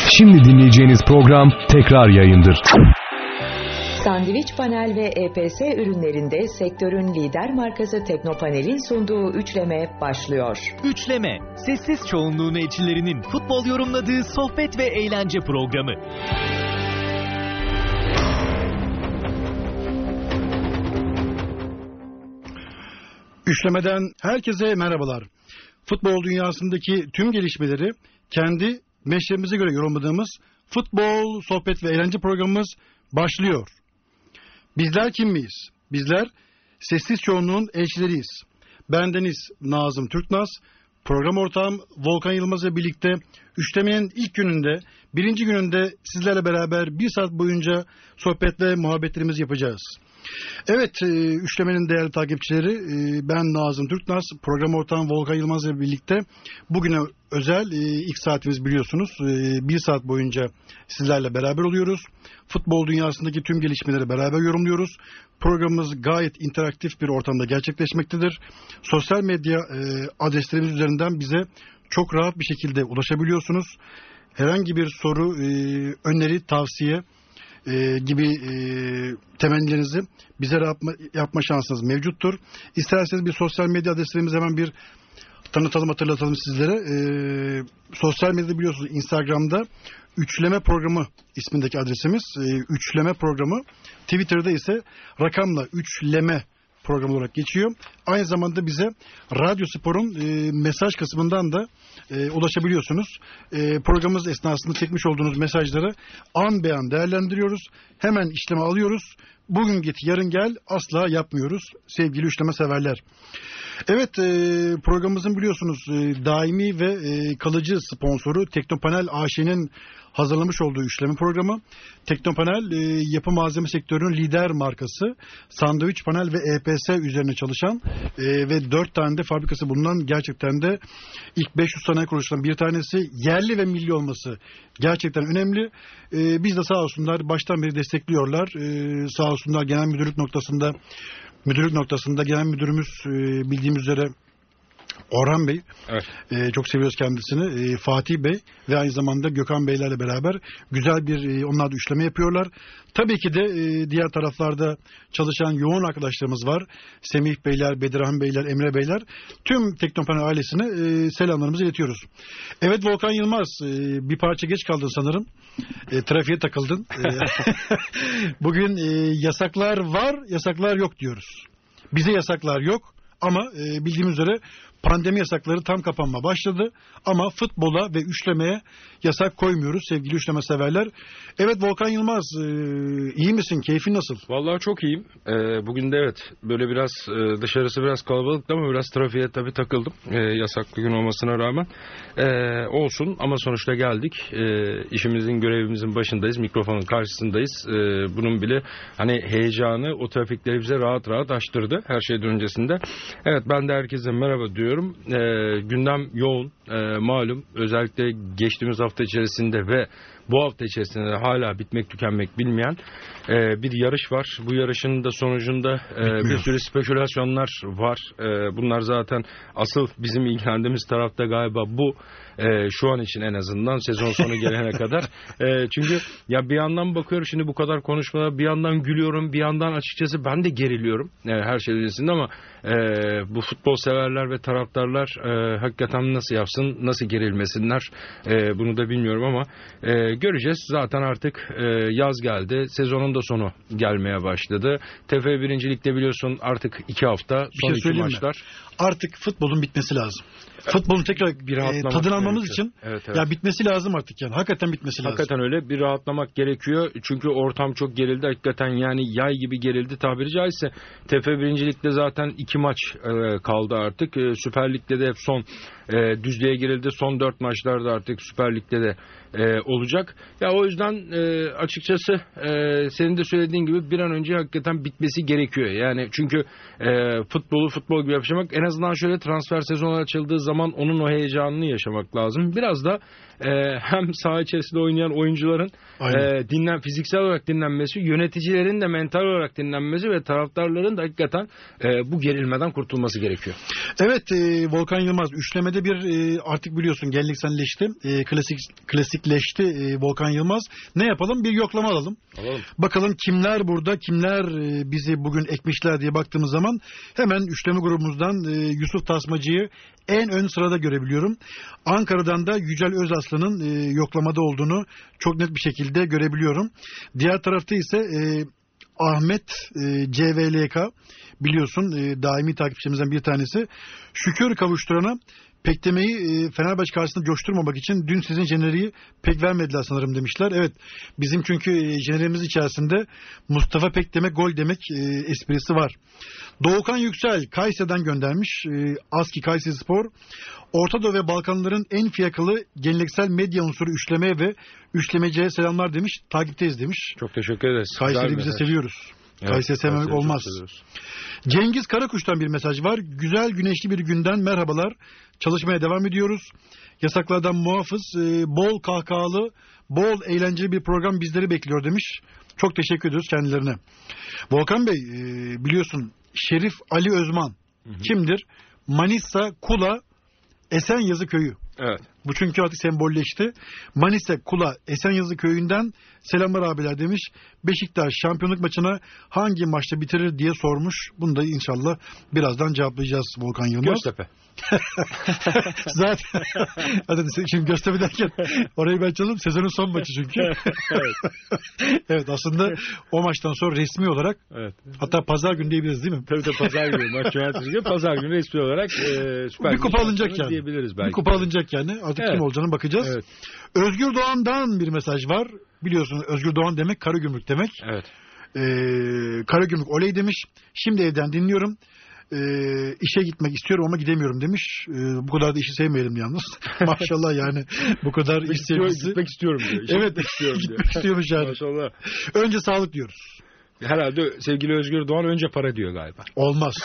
Şimdi dinleyeceğiniz program tekrar yayındır. Sandviç Panel ve EPS ürünlerinde sektörün lider markası Teknopanel'in sunduğu Üçleme başlıyor. Üçleme, sessiz çoğunluğun elçilerinin futbol yorumladığı sohbet ve eğlence programı. Üçlemeden herkese merhabalar. Futbol dünyasındaki tüm gelişmeleri kendi meşrebimize göre yorumladığımız futbol, sohbet ve eğlence programımız başlıyor. Bizler kim miyiz? Bizler sessiz çoğunluğun elçileriyiz. Bendeniz Nazım Türknaz, program ortağım Volkan Yılmaz'la birlikte üçlemenin ilk gününde, birinci gününde sizlerle beraber bir saat boyunca sohbet ve muhabbetlerimizi yapacağız. Evet, üçlemenin değerli takipçileri, ben Nazım Türknaz, program ortağım Volkan Yılmaz'la birlikte bugüne özel ilk saatimiz biliyorsunuz. Bir saat boyunca sizlerle beraber oluyoruz. Futbol dünyasındaki tüm gelişmeleri beraber yorumluyoruz. Programımız gayet interaktif bir ortamda gerçekleşmektedir. Sosyal medya adreslerimiz üzerinden bize çok rahat bir şekilde ulaşabiliyorsunuz. Herhangi bir soru, öneri, tavsiye gibi temennilerinizi bize yapma şansınız mevcuttur. İsterseniz bir sosyal medya adreslerimizi hemen bir tanıtalım, hatırlatalım sizlere. Sosyal medyada biliyorsunuz Instagram'da Üçleme Programı ismindeki adresimiz. Üçleme Programı. Twitter'da ise rakamla Üçleme program olarak geçiyor. Aynı zamanda bize Radyo Spor'un mesaj kısmından da ulaşabiliyorsunuz. Programımız esnasında çekmiş olduğunuz mesajları an be an değerlendiriyoruz. Hemen işleme alıyoruz. Bugün git yarın gel asla yapmıyoruz sevgili üçleme severler. Evet, programımızın biliyorsunuz daimi ve kalıcı sponsoru Teknopanel AŞ'nin hazırlamış olduğu üçleme programı. Teknopanel yapı malzeme sektörünün lider markası. Sandviç panel ve EPS üzerine çalışan ve 4 tane de fabrikası bulunan, gerçekten de ilk 500 sanayi kuruluşlarından bir tanesi, yerli ve milli olması gerçekten önemli. Biz de sağ olsunlar baştan beri destekliyorlar. Sağ olsunlar genel müdürlük noktasında genel müdürümüz bildiğimiz üzere Orhan Bey, evet. Çok seviyoruz kendisini. Fatih Bey ve aynı zamanda Gökhan Beylerle beraber güzel bir onlar da üçleme yapıyorlar. Tabii ki de diğer taraflarda çalışan yoğun arkadaşlarımız var. Semih Beyler, Bedirhan Beyler, Emre Beyler. Tüm Teknopanel ailesine selamlarımızı iletiyoruz. Evet Volkan Yılmaz, bir parça geç kaldın sanırım. Trafiğe takıldın. Bugün yasaklar var, yasaklar yok diyoruz. Bize yasaklar yok. Ama bildiğimiz üzere pandemi yasakları tam kapanma başladı. Ama futbola ve üçlemeye yasak koymuyoruz sevgili üçleme severler. Evet Volkan Yılmaz, iyi misin? Keyfin nasıl? Vallahi çok iyiyim. Bugün de evet böyle biraz dışarısı biraz kalabalıktı ama biraz trafiğe tabii takıldım. Yasaklı gün olmasına rağmen. Olsun ama sonuçta geldik. İşimizin, görevimizin başındayız. Mikrofonun karşısındayız. Bunun bile hani heyecanı o trafikleri bize rahat rahat açtırdı her şeyden öncesinde. Evet, ben de herkese merhaba diyorum. Gündem yoğun, malum, özellikle geçtiğimiz hafta içerisinde ve bu hafta içerisinde de hala bitmek tükenmek bilmeyen bir yarış var. Bu yarışın da sonucunda bir sürü spekülasyonlar var. Bunlar zaten asıl bizim ilgilendiğimiz tarafta galiba bu. Şu an için en azından sezon sonu gelene kadar. Çünkü ya bir yandan bakıyorum şimdi bu kadar konuşmalar, bir yandan gülüyorum, bir yandan açıkçası ben de geriliyorum her şey öncesinde ama bu futbol severler ve taraftarlar hakikaten nasıl yapsın, nasıl gerilmesinler bunu da bilmiyorum ama göreceğiz. Zaten artık yaz geldi. Sezonun da sonu gelmeye başladı. TFF 1. Lig'de biliyorsun artık 2 hafta son 2 maçlar. Artık futbolun bitmesi lazım. Futbolun tekrar tadını almamız için evet. Ya bitmesi lazım artık yani. Hakikaten bitmesi lazım. Hakikaten öyle. Bir rahatlamak gerekiyor. Çünkü ortam çok gerildi. Hakikaten yani yay gibi gerildi tabiri caizse. TFF 1. Lig'de zaten 2 maç kaldı artık. Süper Lig'de de hep son düzlüğe girildi. Son 4 maçlarda artık Süper Lig'de de olacak. Ya o yüzden açıkçası senin de söylediğin gibi bir an önce hakikaten bitmesi gerekiyor. Yani çünkü futbolu futbol gibi yapmak, en azından şöyle transfer sezonu açıldığı zaman zaman onun o heyecanını yaşamak lazım. Biraz da hem saha içerisinde oynayan oyuncuların fiziksel olarak dinlenmesi, yöneticilerin de mental olarak dinlenmesi ve taraftarların da hakikaten bu gerilmeden kurtulması gerekiyor. Evet, Volkan Yılmaz üçlemede bir artık biliyorsun gelenekselleşti, klasikleşti Volkan Yılmaz. Ne yapalım? Bir yoklama alalım. Bakalım kimler burada, kimler bizi bugün ekmişler diye baktığımız zaman hemen üçleme grubumuzdan Yusuf Tasmacı'yı en ön sırada görebiliyorum. Ankara'dan da Yücel Özaslan'ın yoklamada olduğunu çok net bir şekilde görebiliyorum. Diğer tarafta ise Ahmet CVLK, biliyorsun daimi takipçimizden bir tanesi. Şükür kavuşturana Pekdeme'yi Fenerbahçe karşısında coşturmamak için dün sizin jeneriği pek vermediler sanırım demişler. Evet, bizim çünkü jeneriğimiz içerisinde Mustafa Pekdeme gol demek esprisi var. Doğukan Yüksel Kayseri'den göndermiş. ASKİ Kayserispor. Orta Doğu ve Balkanların en fiyakalı geleneksel medya unsuru üçlemeye ve üçlemeciye selamlar demiş. Takipteyiz demiş. Çok teşekkür ederiz. Kayseri bize seviyoruz. Evet, Kayseri sevmemek olmaz. Cengiz Karakuş'tan bir mesaj var. Güzel güneşli bir günden merhabalar. Çalışmaya devam ediyoruz. Yasaklardan muhafız, bol kahkahalı, bol eğlenceli bir program bizleri bekliyor demiş. Çok teşekkür ediyoruz kendilerine. Volkan Bey, biliyorsun Şerif Ali Özman kimdir? Manisa, Kula, Esenyazı köyü. Evet. Bu çünkü artık sembolleşti. Manisa, Kula, Esenyazı köyünden selamlar abiler demiş. Beşiktaş şampiyonluk maçına hangi maçta bitirir diye sormuş. Bunu da inşallah birazdan cevaplayacağız Volkan Yılmaz. Göztepe. Zaten şimdi Göztepe derken orayı ben çalalım. Sezonun son maçı çünkü. Evet. Evet, aslında o maçtan sonra resmi olarak hatta pazar günü diyebiliriz değil mi? Tabii pazar günü. Maç yöneticileri pazar günü resmi olarak Süper bir kupa alınacak yani. Diyebiliriz belki. Bir kupa alınacak yani. Artık kim olacağına bakacağız. Evet. Özgür Doğan'dan bir mesaj var. Biliyorsunuz Özgür Doğan demek Karagümrük demek. Evet. Karagümrük oley demiş. Şimdi evden dinliyorum. İşe gitmek istiyorum ama gidemiyorum demiş. Bu kadar da işi sevmeyelim yalnız. Maşallah yani bu kadar iş sevgisi. Gitmek istiyorum diyor. İşe Evet, gitmek istiyorum diyor. Gitmek istiyormuş yani. Maşallah. Önce sağlık diyoruz. Herhalde sevgili Özgür Doğan önce para diyor galiba. Olmaz.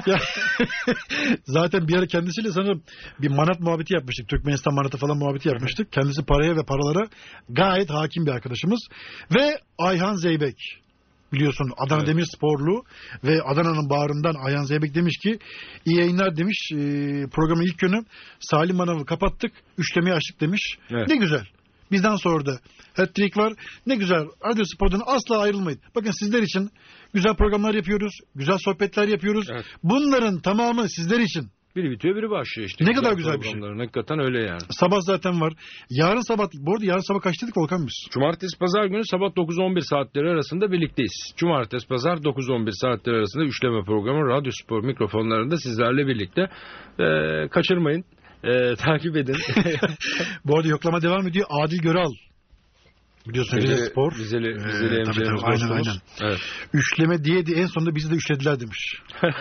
Zaten bir ara kendisiyle sanırım bir manat muhabbeti yapmıştık. Türkmenistan manatı falan muhabbeti yapmıştık. Kendisi paraya ve paralara gayet hakim bir arkadaşımız. Ve Ayhan Zeybek. Biliyorsun Adana Demirsporlu ve Adana'nın bağrından Ayhan Zeybek demiş ki iyi yayınlar demiş. Programın ilk günü Salim Manav'ı kapattık. Üçlemeyi açtık demiş. Evet. Ne güzel. Bizden sonra da hat-trick var. Ne güzel. Radyo Spor'dan asla ayrılmayın. Bakın sizler için güzel programlar yapıyoruz. Güzel sohbetler yapıyoruz. Evet. Bunların tamamı sizler için. Biri bitiyor biri başlıyor işte. Ne kadar güzel bir şey. Hakikaten öyle yani. Sabah zaten var. Yarın sabah, bu arada yarın sabah kaçtaydık Volkan biz? Cumartesi pazar günü sabah 9-11 saatleri arasında birlikteyiz. Cumartesi pazar 9-11 saatleri arasında üçleme programı Radyo Spor mikrofonlarında sizlerle birlikte. Kaçırmayın. Takip edin. Bu arada yoklama devam ediyor. Adil Göral. Biliyorsun Rize Spor. Rizeli hemşehrimiz dostumuz. Aynen. Evet. Üçleme diye en sonunda bizi de üçlediler demiş.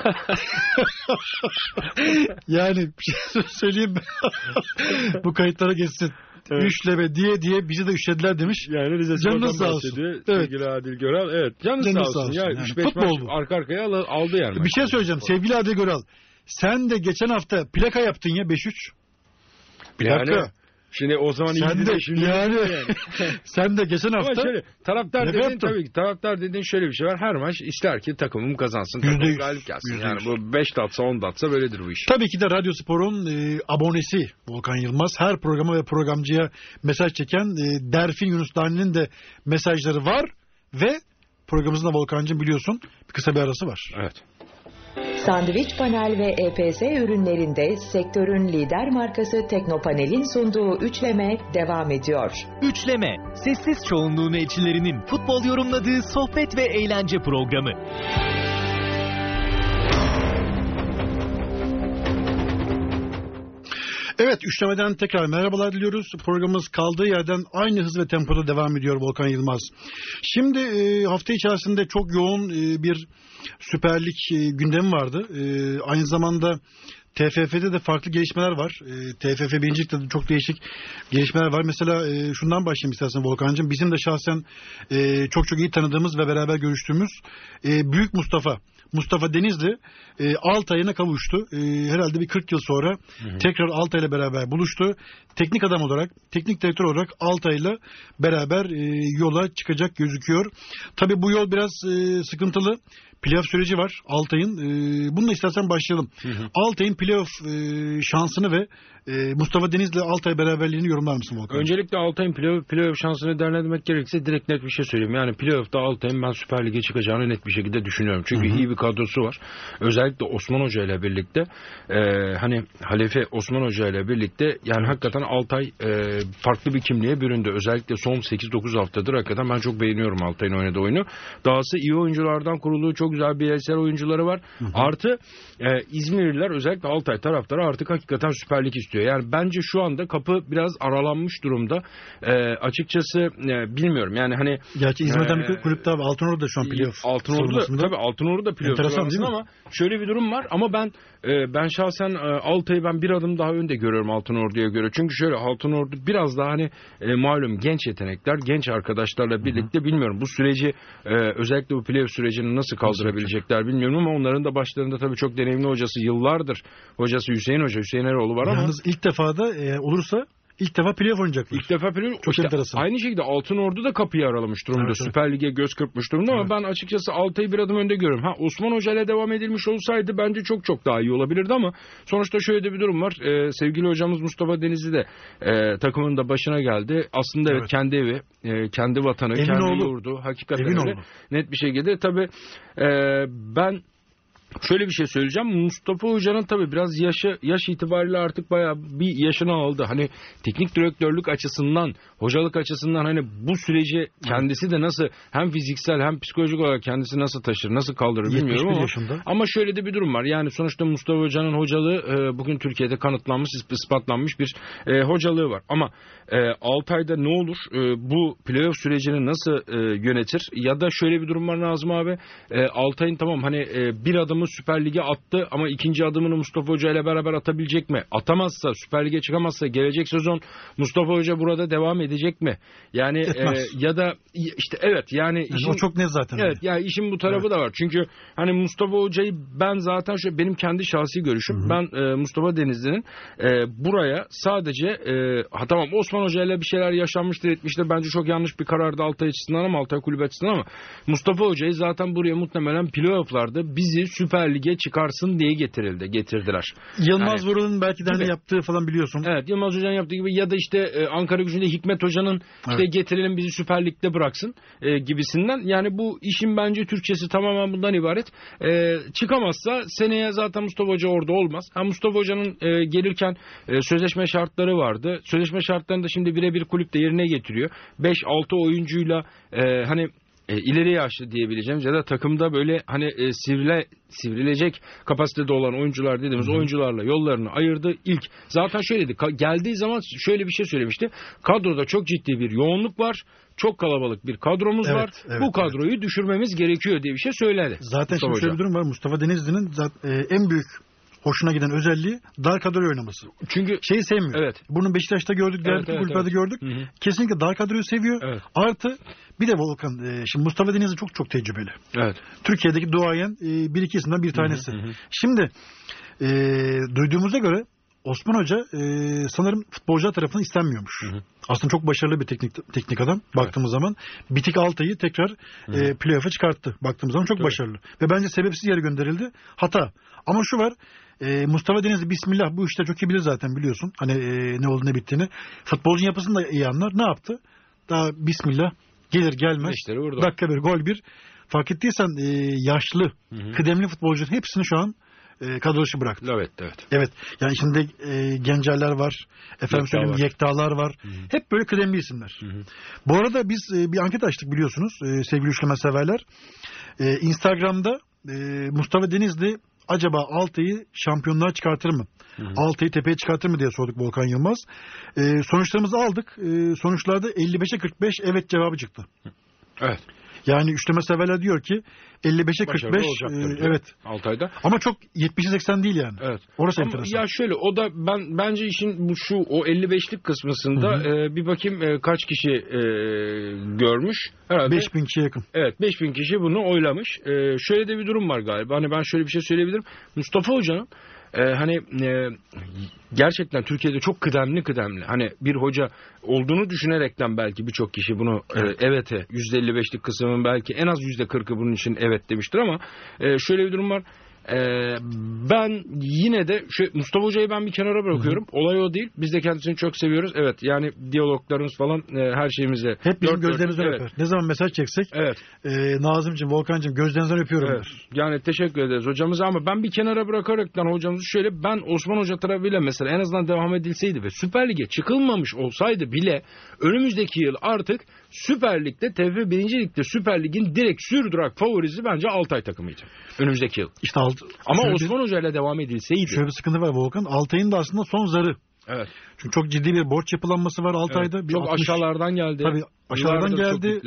Yani bir şey söyleyeyim mi? Bu kayıtlara geçsin. Evet. Üçleme diye bizi de üçlediler demiş. Yani Rize Spor'dan sağ olsun. Evet. Sevgili Adil Göral. Evet. Canınız sağ olsun. Yani 3-5 maç arka arkaya aldı yani. Bir şey söyleyeceğim sevgili Adil Göral. Sen de geçen hafta plaka yaptın ya 5-3. Plaka. Şimdi o zaman sen de yani. Sen de geçen hafta. Ama şöyle, taraftar dediğin şöyle bir şey var. Her maç ister ki takımım kazansın. Takımım galip gelsin. Yani bu 5 de atsa 10 da atsa böyledir bu iş. Tabii ki de Radyo Spor'un abonesi Volkan Yılmaz. Her programa ve programcıya mesaj çeken Derfin Yunus Dani'nin de mesajları var. Ve programımızda Volkan'cığım biliyorsun kısa bir arası var. Evet. Sandviç Panel ve EPS ürünlerinde sektörün lider markası Teknopanel'in sunduğu üçleme devam ediyor. Üçleme, sessiz çoğunluğun elçilerinin futbol yorumladığı sohbet ve eğlence programı. Evet, üçlemeden tekrar merhabalar diliyoruz. Programımız kaldığı yerden aynı hız ve tempoda devam ediyor Volkan Yılmaz. Şimdi hafta içerisinde çok yoğun bir Süper Lig gündemi vardı. Aynı zamanda TFF'de de farklı gelişmeler var. TFF 1. Lig'de de çok değişik gelişmeler var. Mesela şundan başlayayım istersen Volkan'cığım. Bizim de şahsen çok iyi tanıdığımız ve beraber görüştüğümüz Büyük Mustafa Denizli Altay'ına kavuştu. Herhalde bir 40 yıl sonra tekrar Altay'la beraber buluştu. Teknik adam olarak, teknik direktör olarak Altay'la beraber yola çıkacak gözüküyor. Tabii bu yol biraz sıkıntılı. Playoff süreci var Altay'ın. Bununla istersen başlayalım. Altay'ın playoff şansını ve Mustafa Deniz'le Altay beraberliğini yorumlar mısın Volkan? Öncelikle Altay'ın playoff şansını değerlendirmek gerekirse direkt net bir şey söyleyeyim. Yani playoff'ta Altay'ın ben Süper Lig'e çıkacağını net bir şekilde düşünüyorum. Çünkü iyi bir kadrosu var. Özellikle Osman Hoca ile birlikte hani Halefi Osman Hoca ile birlikte yani hakikaten Altay farklı bir kimliğe büründü. Özellikle son 8-9 haftadır hakikaten ben çok beğeniyorum Altay'ın oynadığı oyunu. Dahası iyi oyunculardan kurulu, çok güzel bireysel oyuncuları var. Artı İzmirliler özellikle Altay taraftarı artık hakikaten Süper Lig istiyor. Yani bence şu anda kapı biraz aralanmış durumda. Açıkçası bilmiyorum. Yani hani gerçi İzmir'den bir kulüp daha Altınordu da şu an playoff. Altınordu da playoff sıralamasında ama şöyle bir durum var ama ben şahsen Altay'ı bir adım daha önde görüyorum Altınordu'ya göre. Çünkü şöyle Altınordu biraz daha hani malum genç yetenekler, genç arkadaşlarla birlikte bilmiyorum bu süreci özellikle bu playoff sürecini nasıl kaldırabilecekler bilmiyorum ama onların da başlarında tabii çok deneyimli hocası yıllardır hocası Hüseyin Eroğlu var ama yalnız ilk defa da olursa İlk defa playoff oynayacaklar. İlk defa playoff. Çok enteresan. Aynı şekilde Altınordu da kapıyı aralamış durumda. Evet, Süper Lig'e göz kırpmış durumda ama ben açıkçası Altay'ı bir adım önde görüyorum. Osman Hoca ile devam edilmiş olsaydı bence çok daha iyi olabilirdi ama sonuçta şöyle de bir durum var. Sevgili hocamız Mustafa Denizli de takımın da başına geldi. Aslında evet kendi evi, kendi vatanı, kendi yurdu. Hakikaten öyle. Net bir şekilde tabii ben şöyle bir şey söyleyeceğim. Mustafa Hoca'nın tabii biraz yaş itibariyle artık bayağı bir yaşını aldı. Hani teknik direktörlük açısından, hocalık açısından hani bu süreci kendisi de nasıl hem fiziksel hem psikolojik olarak kendisi nasıl taşır, nasıl kaldırır bilmiyorum ama şöyle de bir durum var. Yani sonuçta Mustafa Hoca'nın hocalığı bugün Türkiye'de kanıtlanmış, ispatlanmış bir hocalığı var. Ama Altay'da ne olur? Bu playoff sürecini nasıl yönetir? Ya da şöyle bir durum var Nazım abi. Altay'ın tamam hani bir adım Süper Lig'e attı ama ikinci adımını Mustafa Hoca ile beraber atabilecek mi? Atamazsa, Süper Lig'e çıkamazsa gelecek sezon Mustafa Hoca burada devam edecek mi? Yani ya da işte evet yani işin, o çok net zaten. Evet yani işin bu tarafı da var. Çünkü hani Mustafa Hoca'yı ben zaten benim kendi şahsi görüşüm. Ben Mustafa Denizli'nin buraya sadece tamam Osman Hoca ile bir şeyler yaşanmıştır etmiştir. Bence çok yanlış bir karardı Altay açısından ama Altay kulübü açısından ama Mustafa Hoca'yı zaten buraya muhtemelen playoff'larda bizi Süper Lig'e çıkarsın diye getirdiler. Yılmaz Vural'ın belki de yaptığı falan biliyorsun. Evet Yılmaz Hoca'nın yaptığı gibi ya da işte Ankara Gücü'nde Hikmet Hoca'nın işte getirelim bizi Süper Lig'de bıraksın gibisinden. Yani bu işin bence Türkçesi tamamen bundan ibaret. Çıkamazsa seneye zaten Mustafa Hoca orada olmaz. Mustafa Hoca'nın gelirken sözleşme şartları vardı. Sözleşme şartlarını da şimdi birebir kulüp de yerine getiriyor. 5-6 oyuncuyla hani ileri yaşlı diyebileceğimiz ya da takımda böyle hani sivrilecek kapasitede olan oyuncular dediğimiz oyuncularla yollarını ayırdı. İlk zaten şöyleydi. Geldiği zaman şöyle bir şey söylemişti. Kadroda çok ciddi bir yoğunluk var. Çok kalabalık bir kadromuz var. Evet, bu kadroyu düşürmemiz gerekiyor diye bir şey söyledi. Zaten şimdi şöyle bir durum var. Mustafa Denizli'nin en büyük hoşuna giden özelliği dar kadroyu oynaması. Çünkü şeyi sevmiyor. Evet. Bunu Beşiktaş'ta gördük, diğer kulüplerde gördük. Hı-hı. Kesinlikle dar kadroyu seviyor. Evet. Artı bir de Volkan, şimdi Mustafa Denizli çok tecrübeli. Evet. Türkiye'deki duayen bir iki isimden bir tanesi. Hı-hı. Şimdi duyduğumuza göre Osman Hoca sanırım futbolcular tarafından istenmiyormuş. Hı-hı. Aslında çok başarılı bir teknik adam baktığımız zaman. Bitik Altay'ı tekrar playoff'a çıkarttı. Baktığımız zaman çok başarılı. Ve bence sebepsiz yere gönderildi. Hata. Ama şu var. Mustafa Denizli bismillah bu işte çok iyi bilir zaten biliyorsun. Hani ne oldu ne bittiğini. Futbolcunun yapısını da iyi anlar. Ne yaptı? Daha bismillah gelir gelmez. Dakika bir gol bir. Fark ettiysen yaşlı, kıdemli futbolcunun hepsini şu an kadro dışı bıraktı. Evet. Yani içinde Gencerler var. Yekta'lar var. Hı-hı. Hep böyle kıdemli isimler. Hı-hı. Bu arada biz bir anket açtık biliyorsunuz sevgili üçleme severler. Instagram'da Mustafa Denizli acaba Altay'ı şampiyonluğa çıkartır mı? Hı-hı. Altay'ı tepeye çıkartır mı diye sorduk Volkan Yılmaz. Sonuçlarımızı aldık. Sonuçlarda 55'e 45 evet cevabı çıktı. Evet. Yani üçleme severler diyor ki 55'e 45 evet. Altay'da. Ama çok 70'e 80 değil yani. Evet. Orası Ama enteresan. ya şöyle o da bence işin o 55'lik kısmında bir bakayım kaç kişi görmüş. Herhalde 5000 kişiye yakın. Evet, 5000 kişi bunu oylamış. Şöyle de bir durum var galiba. Hani ben şöyle bir şey söyleyebilirim. Mustafa Hoca'nın gerçekten Türkiye'de çok kıdemli hani bir hoca olduğunu düşünerekten belki birçok kişi bunu evete %55'lik kısmının belki en az %40'ı bunun için evet demiştir ama şöyle bir durum var. Ben yine de Mustafa Hoca'yı ben bir kenara bırakıyorum. Olay o değil. Biz de kendisini çok seviyoruz. Evet, yani diyaloglarımız falan her şeyimize. Hep bizim gözlerimizden öper. Ne zaman mesaj çeksek Nazımcığım, Volkan'cığım gözlerinizden öpüyorum. Evet. Yani teşekkür ederiz hocamıza ama ben bir kenara bırakaraktan hocamızı ben Osman Hoca tarafıyla mesela en azından devam edilseydi ve Süper Lig'e çıkılmamış olsaydı bile önümüzdeki yıl artık Süper Lig'de TFF 1. Lig'de Süper Lig'in direkt sürdürak favorisi bence Altay takımıydı. Önümüzdeki yıl. İşte ama Osman Hoca ile devam edilseydi. Şöyle bir sıkıntı var Volkan. Altay'ın da aslında son zarı. Evet. Çünkü çok ciddi bir borç yapılanması var Altay'da. Evet. Çok aşağılardan geldi. Tabii aşağılardan geldi.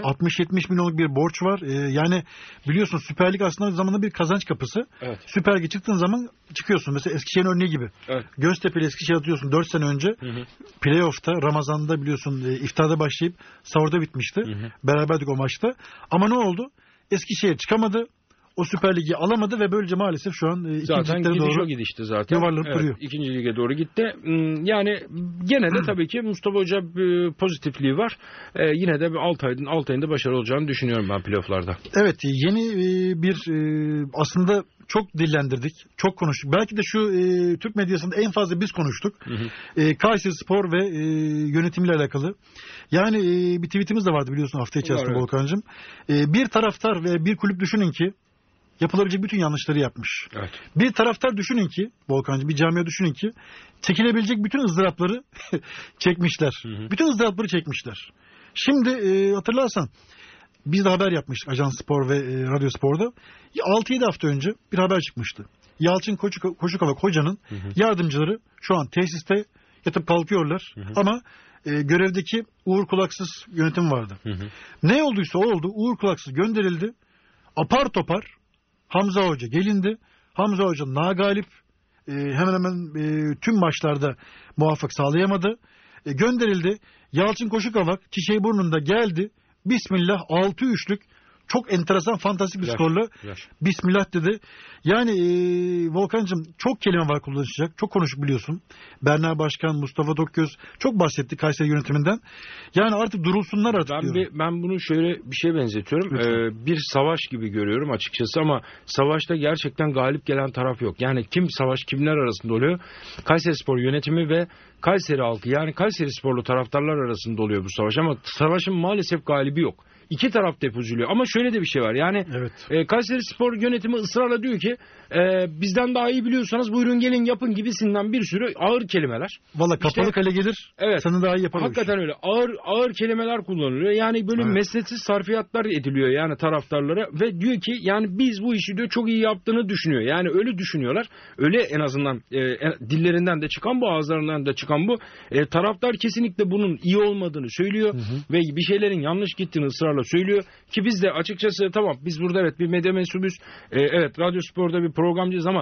60-70 milyonluk bir borç var. Yani biliyorsun Süper Lig aslında zamanında bir kazanç kapısı. Evet. Süper Lig'e çıktığın zaman çıkıyorsun. Mesela Eskişehir'in örneği gibi. Evet. Göztepe ile Eskişehir atıyorsun 4 sene önce. Playoff'ta Ramazan'da biliyorsun iftarda başlayıp sahurda bitmişti. Beraberdik o maçta. Ama ne oldu? Eskişehir çıkamadı. O Süper Lig'i alamadı ve böylece maalesef şu an ikinci liglere doğru gidişti zaten. Yuvarlanıp duruyor. İkinci lige doğru gitti. Yani gene de tabii ki Mustafa Hoca pozitifliği var. Yine de Altay'ın da başarılı olacağını düşünüyorum ben playoff'larda. Evet, yeni bir aslında çok dillendirdik, çok konuştuk. Belki de şu Türk medyasında en fazla biz konuştuk. Kayserispor ve yönetimiyle alakalı. Yani bir tweetimiz de vardı biliyorsun hafta içerisinde Volkan'cığım. Bir taraftar ve bir kulüp düşünün ki yapılabilecek bütün yanlışları yapmış. Evet. Bir taraftar düşünün ki Volkan'cığım, bir camia düşünün ki çekilebilecek bütün ızdırapları çekmişler. Bütün ızdırapları çekmişler. Şimdi hatırlarsan biz de haber yapmıştık Ajans Spor ve Radyo Spor'da. 6-7 hafta önce bir haber çıkmıştı. Yalçın Koşukavak Hoca'nın yardımcıları şu an tesiste yatıp kalkıyorlar. Ama görevdeki Uğur Kulaksız yönetim vardı. Ne olduysa oldu. Uğur Kulaksız gönderildi. Apar topar Hamza Hoca gelindi. Hamza Hoca nagalip hemen hemen tüm maçlarda muvaffak sağlayamadı. Gönderildi. Yalçın Koşukavak Çiçeğiburnu'nda geldi. Bismillah 6-3'lük çok enteresan fantastik bir skorla Bismillah dedi. Yani Volkan'cığım çok kelime var kullanılacak. Çok konuşuk biliyorsun. Berna Başkan, Mustafa Dokgöz çok bahsetti Kayseri yönetiminden. Yani artık durulsunlar artık diyorum. Ben bunu şöyle bir şeye benzetiyorum. Bir savaş gibi görüyorum açıkçası ama savaşta gerçekten galip gelen taraf yok. Yani savaş kimler arasında oluyor? Kayserispor yönetimi ve Kayseri halkı, yani Kayserisporlu taraftarlar arasında oluyor bu savaş ama savaşın maalesef galibi yok. İki taraf da hep üzülüyor. Ama şöyle de bir şey var. Yani Kayserispor yönetimi ısrarla diyor ki bizden daha iyi biliyorsanız buyurun gelin yapın gibisinden bir sürü ağır kelimeler. Valla kapalı kale gelir. Evet. Sana daha iyi yapar. Hakikaten öyle. Ağır kelimeler kullanılıyor. Yani böyle mesnetsiz sarfiyatlar ediliyor yani taraftarlara ve diyor ki yani biz bu işi diyor çok iyi yaptığını düşünüyor. Yani öyle düşünüyorlar. Öyle en azından dillerinden de çıkan bu, ağızlarından da çıkan bu. Taraftar kesinlikle bunun iyi olmadığını söylüyor ve bir şeylerin yanlış gittiğini ısrarla söylüyor ki biz de açıkçası tamam biz burada bir medya mensubuyuz. Radyo Spor'da bir programcıyız ama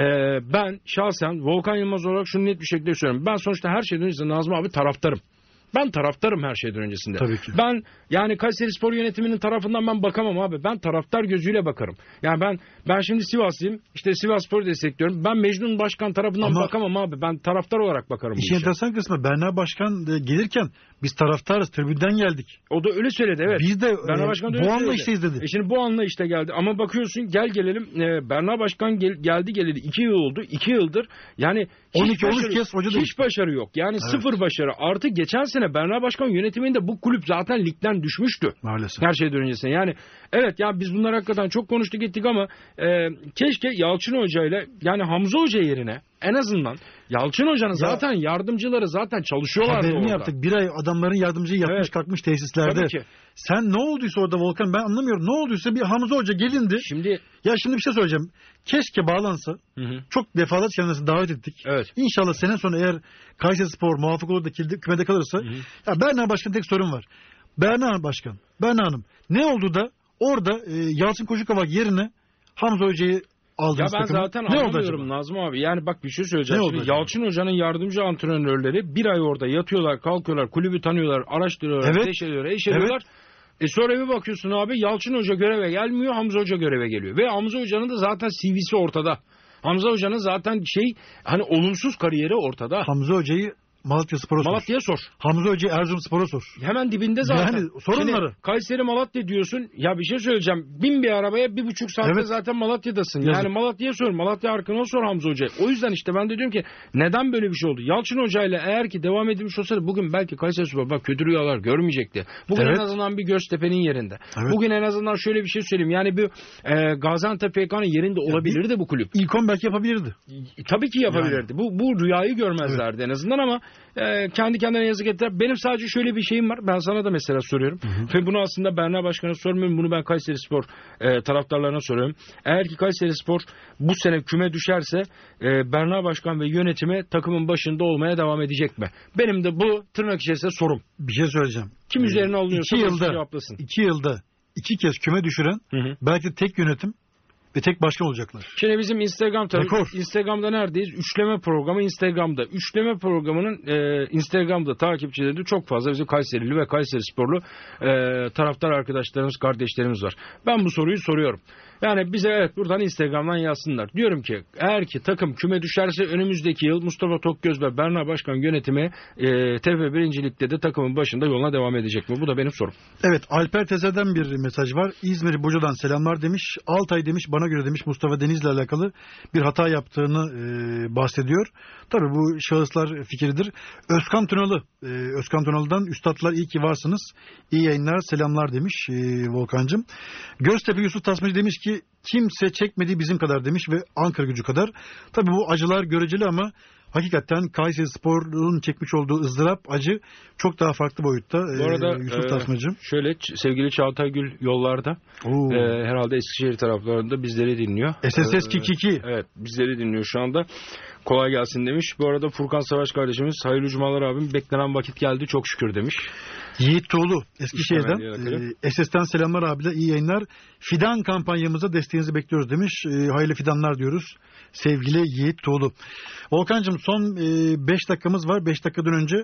ben şahsen Volkan Yılmaz olarak şunu net bir şekilde söylüyorum. Ben sonuçta her şeyden önce Nazım abi taraftarım. Ben taraftarım her şeyden öncesinde. Tabii ki. Ben yani Kayserispor yönetiminin tarafından ben bakamam abi. Ben taraftar gözüyle bakarım. Yani ben şimdi Sivaslıyım. İşte Sivasspor'u destekliyorum. Ben Mecnun Başkan tarafından bakamam abi. Ben taraftar olarak bakarım. İşin enteresan kısmı Berna Başkan gelirken biz taraftarız, tribünden geldik. O da öyle söyledi evet. Biz de bu anlayıştayız dedi. Şimdi bu anlayışta geldi. Ama bakıyorsun gelelim Berna Başkan geldi 2 yıl oldu. 2 yıldır yani 12-13 kez hoca değil. Hiç başarı yok. Yani sıfır başarı. Artı geçen sene Berna Başkan yönetiminde bu kulüp zaten ligden düşmüştü. Maalesef. Her şeyden öncesinde. Yani evet ya biz bunlar hakikaten çok konuştuk ettik ama keşke Yalçın Hoca ile yani Hamza Hoca yerine en azından Yalçın Hoca'nın zaten yardımcıları zaten çalışıyorlardı orada. Haberini yaptık. Bir ay adamların yardımcıyı yapmış kalkmış tesislerde. Sen ne olduysa orada Volkan ben anlamıyorum. Ne olduysa bir Hamza Hoca gelindi. Şimdi bir şey söyleyeceğim. Keşke bağlansa. Çok defalarca kendisini davet ettik. Evet. İnşallah sene sonu eğer Kayserispor muvaffak olur da kümede kalırsa. Ya Berna Başkan'ın tek sorun var. Berna Başkan, Berna Hanım ne oldu da orada Yalçın Koşukavak yerine Hamza Hoca'yı aldınız Ya ben takımı? zaten Ne oldu anlamıyorum acaba? Nazım abi. Yani bak bir şey söyleyeceğim. Ne oldu Şimdi acaba? Yalçın Hoca'nın yardımcı antrenörleri bir ay orada yatıyorlar, kalkıyorlar, kulübü tanıyorlar, araştırıyorlar, Evet. ateş ediyorlar, eş ediyorlar. Sonra bir bakıyorsun abi Yalçın Hoca göreve gelmiyor, Hamza Hoca göreve geliyor. Ve Hamza Hoca'nın da zaten CV'si ortada. Hamza Hoca'nın zaten hani olumsuz kariyeri ortada. Hamza Hoca'yı Malatyaspor'a sor. Malatya'ya sor. Hamza Hoca'yı Erzurumspor'a sor. Hemen dibinde zaten. Yani sorunları. Şimdi Kayseri Malatya diyorsun. Ya bir şey söyleyeceğim. Bin bir arabaya 1,5 saatte Evet. zaten Malatya'dasın. Yazık. Yani Malatya'ya sor. Malatya arkana sor Hamza Hoca'ya. O yüzden işte ben de diyorum ki neden böyle bir şey oldu? Yalçın Hoca'yla eğer ki devam edilmiş olsaydı bugün belki Kayserispor bak kötü rüyalar görmeyecekti. Bugün Evet. en azından bir Göztepe'nin yerinde. Evet. Bugün en azından şöyle bir şey söyleyeyim. Yani bir Gaziantep FK'nın yerinde olabilirdi bu kulüp. İlk 10 belki yapabilirdi. Tabii ki yapabilirdi. Bu rüyayı görmezlerdi en azından ama kendi kendine yazık ettiler. Benim sadece şöyle bir şeyim var. Ben sana da mesela soruyorum. Ve bunu aslında Berna Başkan'a sormuyorum. Bunu ben Kayserispor taraftarlarına soruyorum. Eğer ki Kayserispor bu sene küme düşerse Berna Başkan ve yönetimi takımın başında olmaya devam edecek mi? Benim de bu tırnak içerisinde sorum. Bir şey söyleyeceğim. Kim üzerine alınıyorsa 2 yılda cevaplasın. 2 yılda 2 kez küme düşüren belki de tek yönetim ve tek başkan olacaklar. Şimdi bizim Rekor. Instagram'da neredeyiz? Üçleme programı Instagram'da. Üçleme programının Instagram'da takipçileri de çok fazla bizim Kayserili ve Kayserisporlu taraftar arkadaşlarımız, kardeşlerimiz var. Ben bu soruyu soruyorum. Yani bize evet buradan Instagram'dan yazsınlar. Diyorum ki eğer ki takım küme düşerse önümüzdeki yıl Mustafa Tokgöz ve Berna Başkan yönetimi TFF 1. Lig'de de takımın başında yoluna devam edecek mi? Bu da benim sorum. Evet, Alper Teze'den bir mesaj var. İzmir Buca'dan selamlar demiş. Altay demiş, bana göre demiş Mustafa Deniz'le alakalı bir hata yaptığını bahsediyor. Tabii bu şahıslar fikridir. Özkan Tunalı, Özkan Tunalı'dan üstadlar iyi ki varsınız. İyi yayınlar, selamlar demiş Volkan'cığım. Göztepe Yusuf Tasmacı demiş ki kimse çekmedi bizim kadar demiş ve Ankara Gücü kadar. Tabii bu acılar göreceli ama hakikaten Kayserispor'un çekmiş olduğu ızdırap, acı çok daha farklı boyutta. Bu arada Yusuf Tasmacığım. şöyle sevgili Çağatay Gül yollarda herhalde Eskişehir taraflarında bizleri dinliyor. SSS Kikiki. Evet bizleri dinliyor şu anda. Kolay gelsin demiş. Bu arada Furkan Savaş kardeşimiz hayırlı cumalar abim beklenen vakit geldi çok şükür demiş. Yiğit Tuğlu Eskişehir'den. SS'ten selamlar abiler, iyi yayınlar. Fidan kampanyamıza desteğinizi bekliyoruz demiş. Hayırlı fidanlar diyoruz. Sevgili Yiğit Tuğlu. Volkan'cığım son 5 dakikamız var. 5 dakikadan önce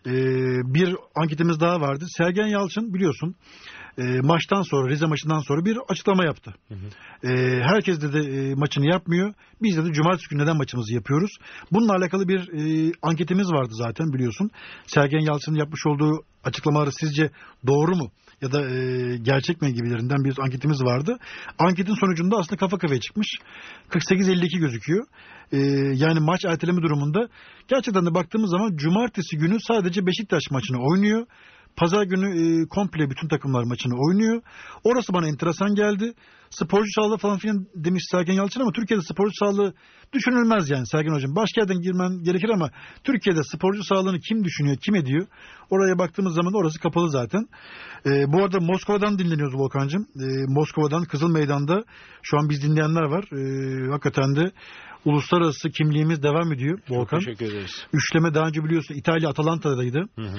bir anketimiz daha vardı. Sergen Yalçın biliyorsun maçtan sonra, Rize maçından sonra bir açıklama yaptı. Herkes dedi maçını yapmıyor. Biz dedi cumartesi günü neden maçımızı yapıyoruz? Bununla alakalı bir anketimiz vardı zaten biliyorsun. Sergen Yalçın'ın yapmış olduğu açıklamaları sizce doğru mu? Ya da gerçek mi gibilerinden bir anketimiz vardı. Anketin sonucunda aslında kafa kafaya çıkmış. 48-52 gözüküyor. Yani maç erteleme durumunda gerçekten de baktığımız zaman cumartesi günü sadece Beşiktaş maçını oynuyor. Pazar günü komple bütün takımlar maçını oynuyor. Orası bana enteresan geldi. Sporcu sağlığı falan filan demiş Sergen Yalçın ama Türkiye'de sporcu sağlığı düşünülmez yani Sergen Hocam. Başka yerden girmen gerekir ama Türkiye'de sporcu sağlığını kim düşünüyor, kim ediyor? Oraya baktığımız zaman orası kapalı zaten. Bu arada Moskova'dan dinleniyoruz Volkan'cığım. Moskova'dan Kızıl Meydan'da şu an biz dinleyenler var. Hakikaten de uluslararası kimliğimiz devam ediyor Volkan. Çok teşekkür ederiz. Üçleme daha önce biliyorsun İtalya Atalanta'daydı.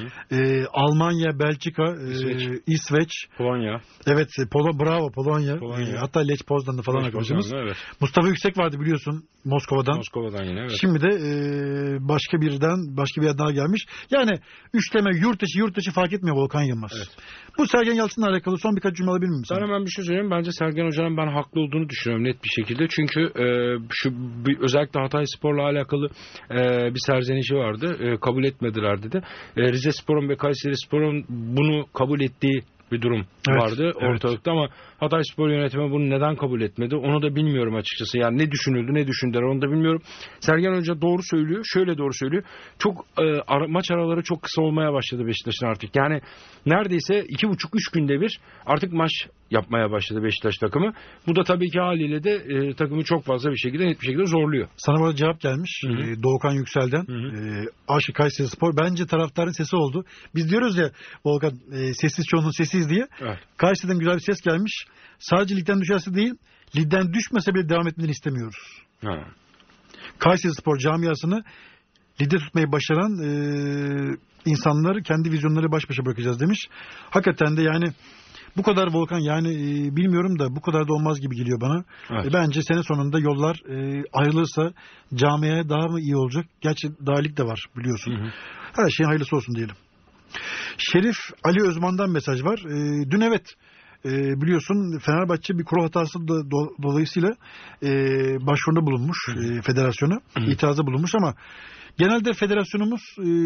Almanya, Belçika, İsveç. Polonya. Evet, bravo Polonya. Polonya. Hatta Lech Poznan'da falan arkadaşımız. Evet. Mustafa Yüksek vardı biliyorsun Moskova'dan. Moskova'dan yine evet. Şimdi de başka bir yer daha gelmiş. Yani üçleme yurt dışı fark etmiyor Volkan Yılmaz. Evet. Bu Sergen Yalçın'la alakalı son birkaç cümle alabilir miyim? Ben hemen bir şey söyleyeyim. Bence Sergen Hoca'nın ben haklı olduğunu düşünüyorum net bir şekilde. Çünkü özellikle Hatayspor'la alakalı bir serzenişi vardı. Kabul etmediler dedi. Rizespor'un ve Kayserispor'un bunu kabul ettiği bir durum vardı ortalıkta ama Hatayspor yönetimi bunu neden kabul etmedi onu da bilmiyorum açıkçası. Yani ne düşünüldü ne düşündüler onu da bilmiyorum. Sergen Hoca doğru söylüyor. Şöyle doğru söylüyor. Çok maç araları çok kısa olmaya başladı Beşiktaş'ın artık. Yani neredeyse 2,5-3 günde bir artık maç yapmaya başladı Beşiktaş takımı. Bu da tabii ki haliyle de takımı çok fazla bir şekilde net bir şekilde zorluyor. Sana burada cevap gelmiş. Doğukan Yüksel'den. Aşkı Kayserispor bence taraftarın sesi oldu. Biz diyoruz ya Volkan sessiz çoğunun sessiz diye. Evet. Kayseri'den güzel bir ses gelmiş. Sadece ligden düşerse değil, ligden düşmese bile devam etmeni istemiyoruz. Kayserispor camiasını ligde tutmayı başaran insanları kendi vizyonları baş başa bırakacağız demiş. Hakikaten de yani bu kadar Volkan yani bilmiyorum da bu kadar da olmaz gibi geliyor bana. Evet. Bence sene sonunda yollar ayrılırsa camiaya daha mı iyi olacak? Gerçi daha lig de var biliyorsun. Hı hı. Her şeyin hayırlısı olsun diyelim. Şerif Ali Özman'dan mesaj var. Dün evet biliyorsun Fenerbahçe bir kural hatası dolayısıyla başvuruda bulunmuş federasyona. İtirazda bulunmuş ama genelde federasyonumuz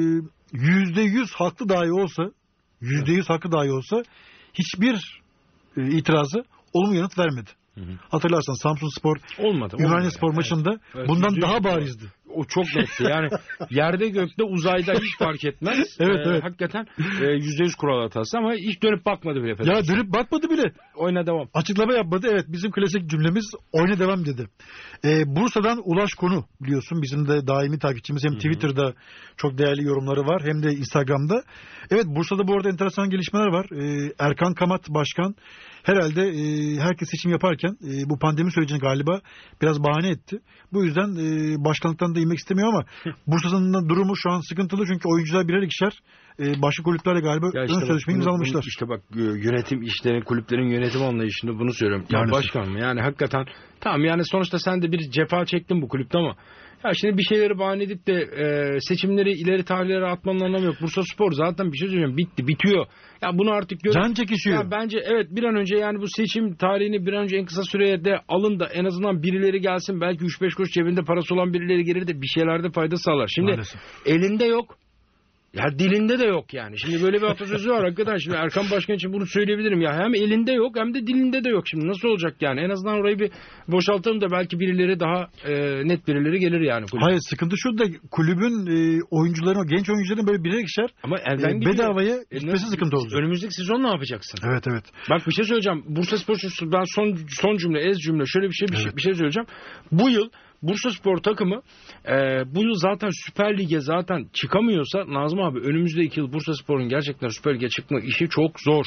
%100 haklı dahi olsa %100 hakkı dahi olsa hiçbir itirazı olumlu yanıt vermedi. Hatırlarsan Samsunspor Ümraniye maçında bundan daha barizdi. O çok netti. Yani yerde gökte uzayda hiç fark etmez. Evet. Hakikaten %100 kural hatası ama hiç dönüp bakmadı bile federasyon. Ya dönüp bakmadı bile. Oyna devam. Açıklama yapmadı. Evet bizim klasik cümlemiz oyna devam dedi. Bursa'dan Ulaş Konu biliyorsun bizim de daimi takipçimiz. Hem Twitter'da çok değerli yorumları var hem de Instagram'da. Evet Bursa'da bu arada enteresan gelişmeler var. Erkan Kamat Başkan herhalde herkes seçim yaparken bu pandemi sürecini galiba biraz bahane etti. Bu yüzden başkanlıktan da inmek istemiyor ama Bursa'nın durumu şu an sıkıntılı çünkü oyuncular birer ikişer başka kulüplerle galiba ön sözleşmeyi imzalamışlar. İşte bak yönetim işlerin kulüplerin yönetim anlayışında bunu söylüyorum. Ya başkan mı? Yani hakikaten tamam yani sonuçta sen de bir cefa çektin bu kulüpte ama ya şimdi bir şeyleri bahane edip de seçimleri ileri tarihlere atmanın anlamı yok. Bursaspor zaten bir şey söyleyeceğim bitiyor. Ya bunu artık can çekişiyor. Ya bence evet bir an önce yani bu seçim tarihini bir an önce en kısa sürede alın da en azından birileri gelsin. Belki 3-5 kuruş cebinde parası olan birileri gelir de bir şeylerde fayda sağlar. Şimdi maalesef elinde yok. Ya dilinde de yok yani. Şimdi böyle bir atasözü var hakikaten. Şimdi Erkan Başkan için bunu söyleyebilirim. Ya hem elinde yok hem de dilinde de yok. Şimdi nasıl olacak yani? En azından orayı bir boşaltalım da belki birileri daha net birileri gelir yani. Kulübün. Hayır sıkıntı şurada kulübün oyuncuların, genç oyuncuların böyle birer ikişer ama elden bedavaya gitmesi sıkıntı olacak. Önümüzdeki sezon ne yapacaksın? Evet. Bak bir şey söyleyeceğim. Bursaspor ben son cümle şöyle bir şey söyleyeceğim. Bu yıl Bursaspor takımı bu yıl zaten Süper Lig'e zaten çıkamıyorsa Nazım abi önümüzdeki yıl Bursaspor'un gerçekten Süper Lig'e çıkma işi çok zor.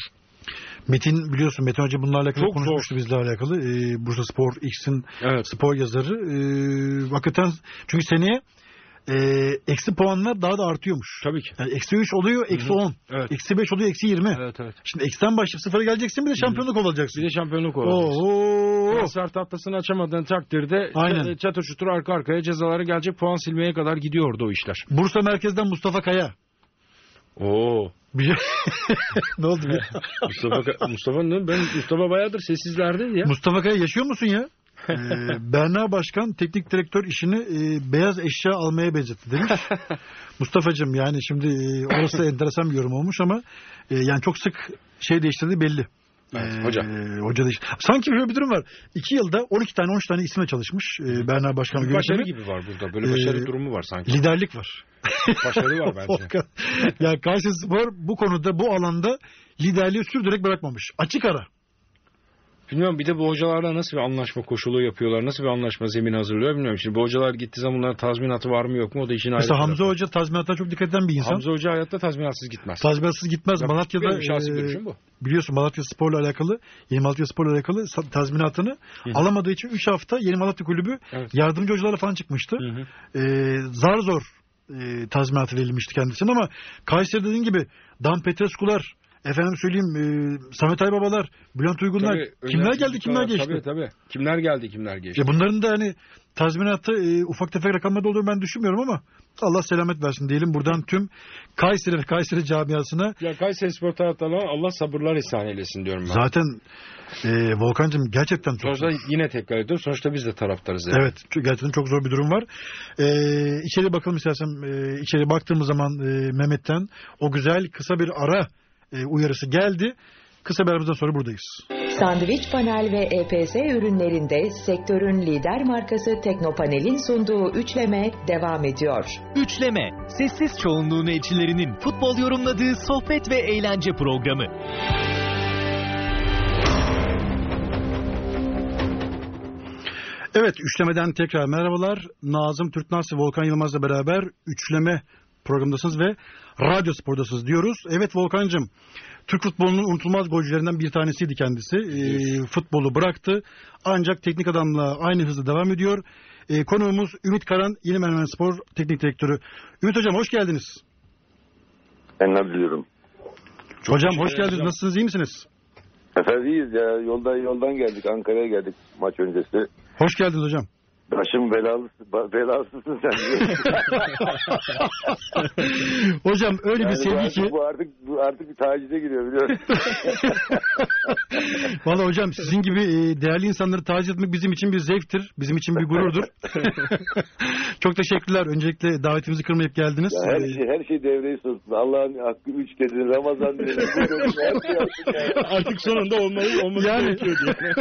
Metin biliyorsun Metin Hoca bununla alakalı çok konuşmuştu bizle alakalı. Bursaspor X'in spor yazarı. Hakikaten çünkü seneye eksi puanlar daha da artıyormuş. Tabii ki. Yani eksi 3 oluyor, eksi 10. Evet. Eksi 5 oluyor, eksi 20. Evet. Şimdi eksiden başlayıp sıfıra geleceksin bir de şampiyonluk olacaksın. Bir de şampiyonluk olacaksın. Transfer tahtasını açamadığın takdirde çatır çutur arka arkaya cezaları gelecek, puan silmeye kadar gidiyordu o işler. Bursa merkezden Mustafa Kaya. Oo. Ne oldu be? Mustafa bayağıdır sessizlerde ya. Mustafa Kaya yaşıyor musun ya? Berna Başkan teknik direktör işini beyaz eşya almaya benzetti demiş. Mustafa'cığım yani şimdi orası da enteresan bir yorum olmuş ama yani çok sık değiştirdiği belli. Evet, hoca sanki böyle bir durum var. 2 yılda 12 tane 13 tane isimle çalışmış Berna Başkan'ın yönetimi. Başarı gibi var burada. Böyle başarı durumu var sanki. Liderlik var. Başarı var bence. Ya Kayserispor bu konuda bu alanda liderliği sürdürerek bırakmamış. Açık ara. Bilmiyorum bir de bu hocalarla nasıl bir anlaşma koşulu yapıyorlar, nasıl bir anlaşma zemini hazırlıyor bilmiyorum. Şimdi bu hocalar gittiği zaman bunların tazminatı var mı yok mu o da işin ayrı. Mesela Hamza Hoca tazminata çok dikkat eden bir insan. Hamza Hoca hayatta tazminatsız gitmez. Tazminatsız gitmez. Malatya'da şahsi görüşüm bu. Biliyorsun Malatya Spor'la alakalı, Yeni Malatya Spor'la alakalı tazminatını alamadığı için 3 hafta Yeni Malatya Kulübü yardımcı hocalarla falan çıkmıştı. Zar zor tazminatı verilmişti kendisine ama Kayseri dediğin gibi Dan Petrescu'lar, efendim söyleyeyim Samet Aybabalar, Bülent Uygunlar kimler geldi kimler geçti. Tabii. Kimler geldi kimler geçti. Bunların da hani tazminatı ufak tefek rakamlarda olduğunu ben düşünmüyorum ama Allah selamet versin diyelim buradan tüm Kayseri ve Kayseri camiasına. Ya Kayserispor taraftarlarına Allah sabırlar ihsan eylesin diyorum ben. Zaten Volkan'cığım gerçekten çok sonuçta zor. Yine tekrar ediyorum. Sonuçta biz de taraftarız. Yani. Evet. Gerçekten çok zor bir durum var. İçeri bakalım istersen. İçeri baktığımız zaman Mehmet'ten o güzel kısa bir ara uyarısı geldi. Kısa bir aramızdan sonra buradayız. Sandviç Panel ve EPS ürünlerinde sektörün lider markası Teknopanel'in sunduğu üçleme devam ediyor. Üçleme, sessiz çoğunluğun elçilerinin futbol yorumladığı sohbet ve eğlence programı. Evet, üçlemeden tekrar merhabalar. Nazım Türknaz ve Volkan Yılmaz'la beraber üçleme programındasınız ve Radyo Spor'dasınız diyoruz. Evet Volkan'cığım, Türk futbolunun unutulmaz golcülerinden bir tanesiydi kendisi. Futbolu bıraktı ancak teknik adamla aynı hızla devam ediyor. Konuğumuz Ümit Karan, Yeni Menemen Spor Teknik Direktörü. Ümit Hocam hoş geldiniz. Enler diliyorum. Hocam hoş geldiniz. Nasılsınız? İyi misiniz? Efendim iyiyiz ya. Yoldan geldik. Ankara'ya geldik maç öncesi. Hoş geldiniz hocam. Başım belalısısın sen diye. Hocam öyle bir sevgi ki. Bu artık bir tacize giriyor biliyorsun. Valla hocam sizin gibi değerli insanları taciz etmek bizim için bir zevktir. Bizim için bir gururdur. Çok teşekkürler. Öncelikle davetimizi kırmayıp geldiniz. Ya her şey devreye soktu. Allah'ın hakkı 3 dedin. Ramazan dedin. Artık sonunda olması yani. gerekiyor diye.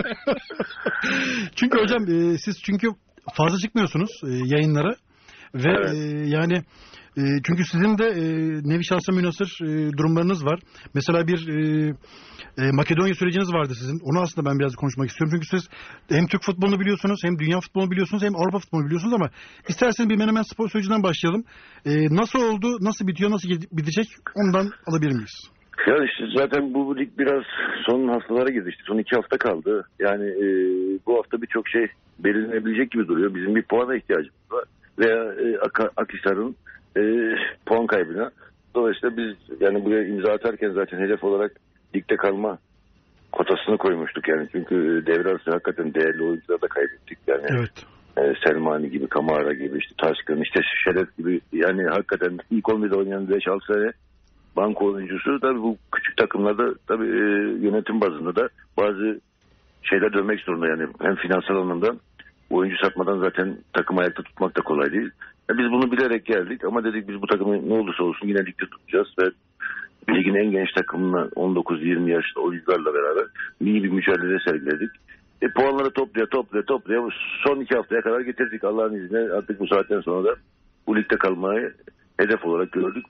Çünkü hocam siz fazla çıkmıyorsunuz yayınlara ve evet. Yani çünkü sizin de nevi şahsa münhasır durumlarınız var. Mesela bir Makedonya süreciniz vardı sizin. Onu aslında ben biraz konuşmak istiyorum. Çünkü siz hem Türk futbolunu biliyorsunuz, hem dünya futbolunu biliyorsunuz, hem Avrupa futbolunu biliyorsunuz ama isterseniz bir Menemen Spor sürecinden başlayalım. Nasıl oldu, nasıl bitiyor, nasıl bitecek ondan alabilir miyiz? Ya işte zaten bu lig biraz son haftalara girdi. İşte son 2 hafta kaldı. Yani bu hafta birçok şey belirlenebilecek gibi duruyor. Bizim bir puana ihtiyacımız var. Veya Akhisar'ın puan kaybına. Dolayısıyla biz yani buraya imza atarken zaten hedef olarak ligde kalma kotasını koymuştuk yani. Çünkü devre arası hakikaten değerli oyuncuları da kaybettik yani. Evet. Selmani gibi, Kamara gibi, işte Taşkın, işte Şeref gibi yani hakikaten ilk 11'de oynayan 5-6 sene banko oyuncusu. Tabii bu küçük takımlarda tabii yönetim bazında da bazı şeyler dönmek zorunda yani. Hem finansal anlamda oyuncu satmadan zaten takım ayakta tutmak da kolay değil. Biz bunu bilerek geldik ama dedik biz bu takımı ne olursa olsun yine ligde tutacağız ve ligin en genç takımına 19-20 yaşlı oyuncularla beraber iyi bir mücadele sergiledik. Puanları toplaya son 2 haftaya kadar getirdik. Allah'ın izniyle artık bu saatten sonra da bu ligde kalmayı hedef olarak gördük.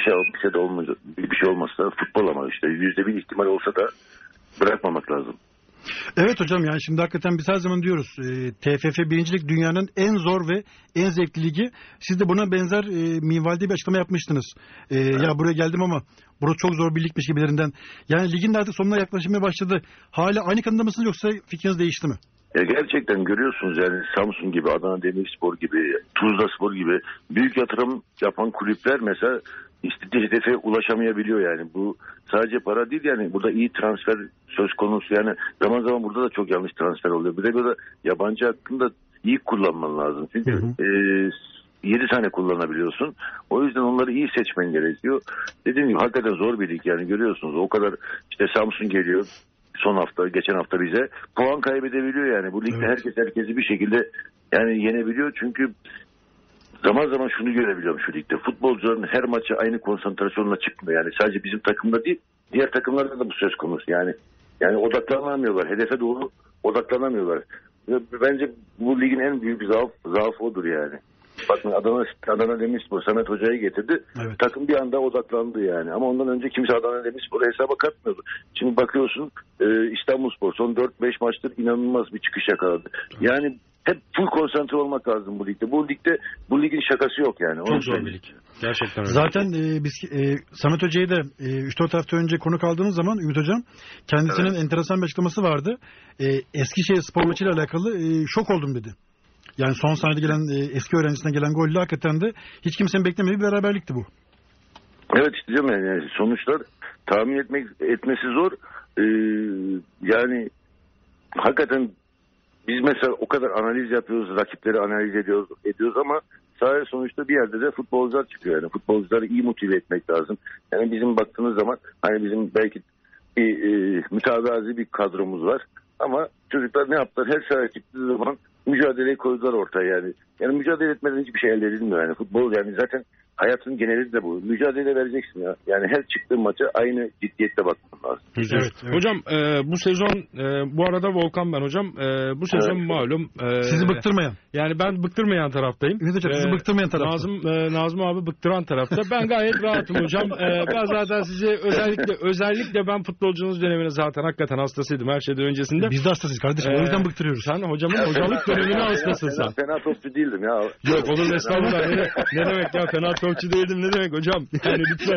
Bir şey olmazsa futbol ama işte %1 ihtimal olsa da bırakmamak lazım. Evet hocam yani şimdi hakikaten biz her zaman diyoruz TFF 1. Lig dünyanın en zor ve en zevkli ligi. Siz de buna benzer minvalde bir açıklama yapmıştınız. Ya buraya geldim ama burası çok zor bir ligmiş gibilerinden. Yani ligin de artık sonuna yaklaşmaya başladı. Hala aynı kanıda mısınız yoksa fikriniz değişti mi? Gerçekten görüyorsunuz yani Samsun gibi, Adana Demirspor gibi, Tuzlaspor gibi büyük yatırım yapan kulüpler mesela istediği hedefe ulaşamayabiliyor yani. Bu sadece para değil yani. Burada iyi transfer söz konusu yani. Zaman zaman burada da çok yanlış transfer oluyor. Bir de böyle yabancı hakkında iyi kullanman lazım. Çünkü 7 tane kullanabiliyorsun. O yüzden onları iyi seçmen gerekiyor. Dediğim gibi hakikaten zor bir lig yani görüyorsunuz. O kadar işte Samsun geliyor. Geçen hafta bize puan kaybedebiliyor yani. Bu ligde herkesi bir şekilde yani yenebiliyor. Çünkü zaman zaman şunu görebiliyorum şu ligde. Futbolcuların her maça aynı konsantrasyonla çıkmıyor. Yani sadece bizim takımda değil, diğer takımlarda da bu söz konusu. Yani odaklanamıyorlar. Hedefe doğru odaklanamıyorlar. Bence bu ligin en büyük zaafı odur yani. Bakın Adana Demirspor Samet Hoca'yı getirdi. Evet. Takım bir anda odaklandı yani. Ama ondan önce kimse Adana Demirspor'u hesaba katmıyordu. Şimdi bakıyorsun İstanbulspor son 4-5 maçtır inanılmaz bir çıkış yakaladı. Yani hep full konsantre olmak lazım bu ligde. Bu ligin şakası yok yani. Çok zor bir lig. Gerçekten öyle. Zaten biz Samet Hoca'yı da 3-4 hafta önce konuk aldığımız zaman Ümit Hocam kendisinin enteresan bir açıklaması vardı. Eskişehir spor maçıyla alakalı şok oldum dedi. Yani son saniyede gelen eski öğrencisine gelen golle hakikaten de hiç kimsenin beklemediği bir beraberlikti bu. Evet işte diyorum yani sonuçlar tahmin etmesi zor. Yani hakikaten biz mesela o kadar analiz yapıyoruz, rakipleri analiz ediyoruz ama sadece sonuçta bir yerde de futbolcular çıkıyor yani. Futbolcuları iyi motive etmek lazım. Yani bizim baktığınız zaman hani bizim belki mütevazi bir kadromuz var ama çocuklar ne yaptılar? Her sahaya çıktığı zaman mücadeleyi koydular ortaya yani. Yani mücadele etmeden hiçbir şey elde edilmiyor yani. Futbol yani zaten hayatın geneli de bu. Mücadele vereceksin ya. Yani her çıktığın maça aynı ciddiyetle bakman lazım. Evet. Hocam bu sezon bu arada Volkan ben hocam. Bu sezon malum. Sizi bıktırmayan. Yani ben bıktırmayan taraftayım. Evet hocam sizi bıktırmayan tarafta. Nazım abi bıktıran tarafta. Ben gayet rahatım hocam. Ben zaten sizi özellikle ben futbolcunuz dönemine zaten hakikaten hastasıydım her şeyden öncesinde. Biz de hastasıyız kardeşim. O yüzden bıktırıyoruz. Sen hocamın hocalık dönemine hastasın sen. Fena topçu değildim ya. Yok olur estağfurullah. Ne demek ya fena Topçu değildim ne demek hocam? Yani lütfen.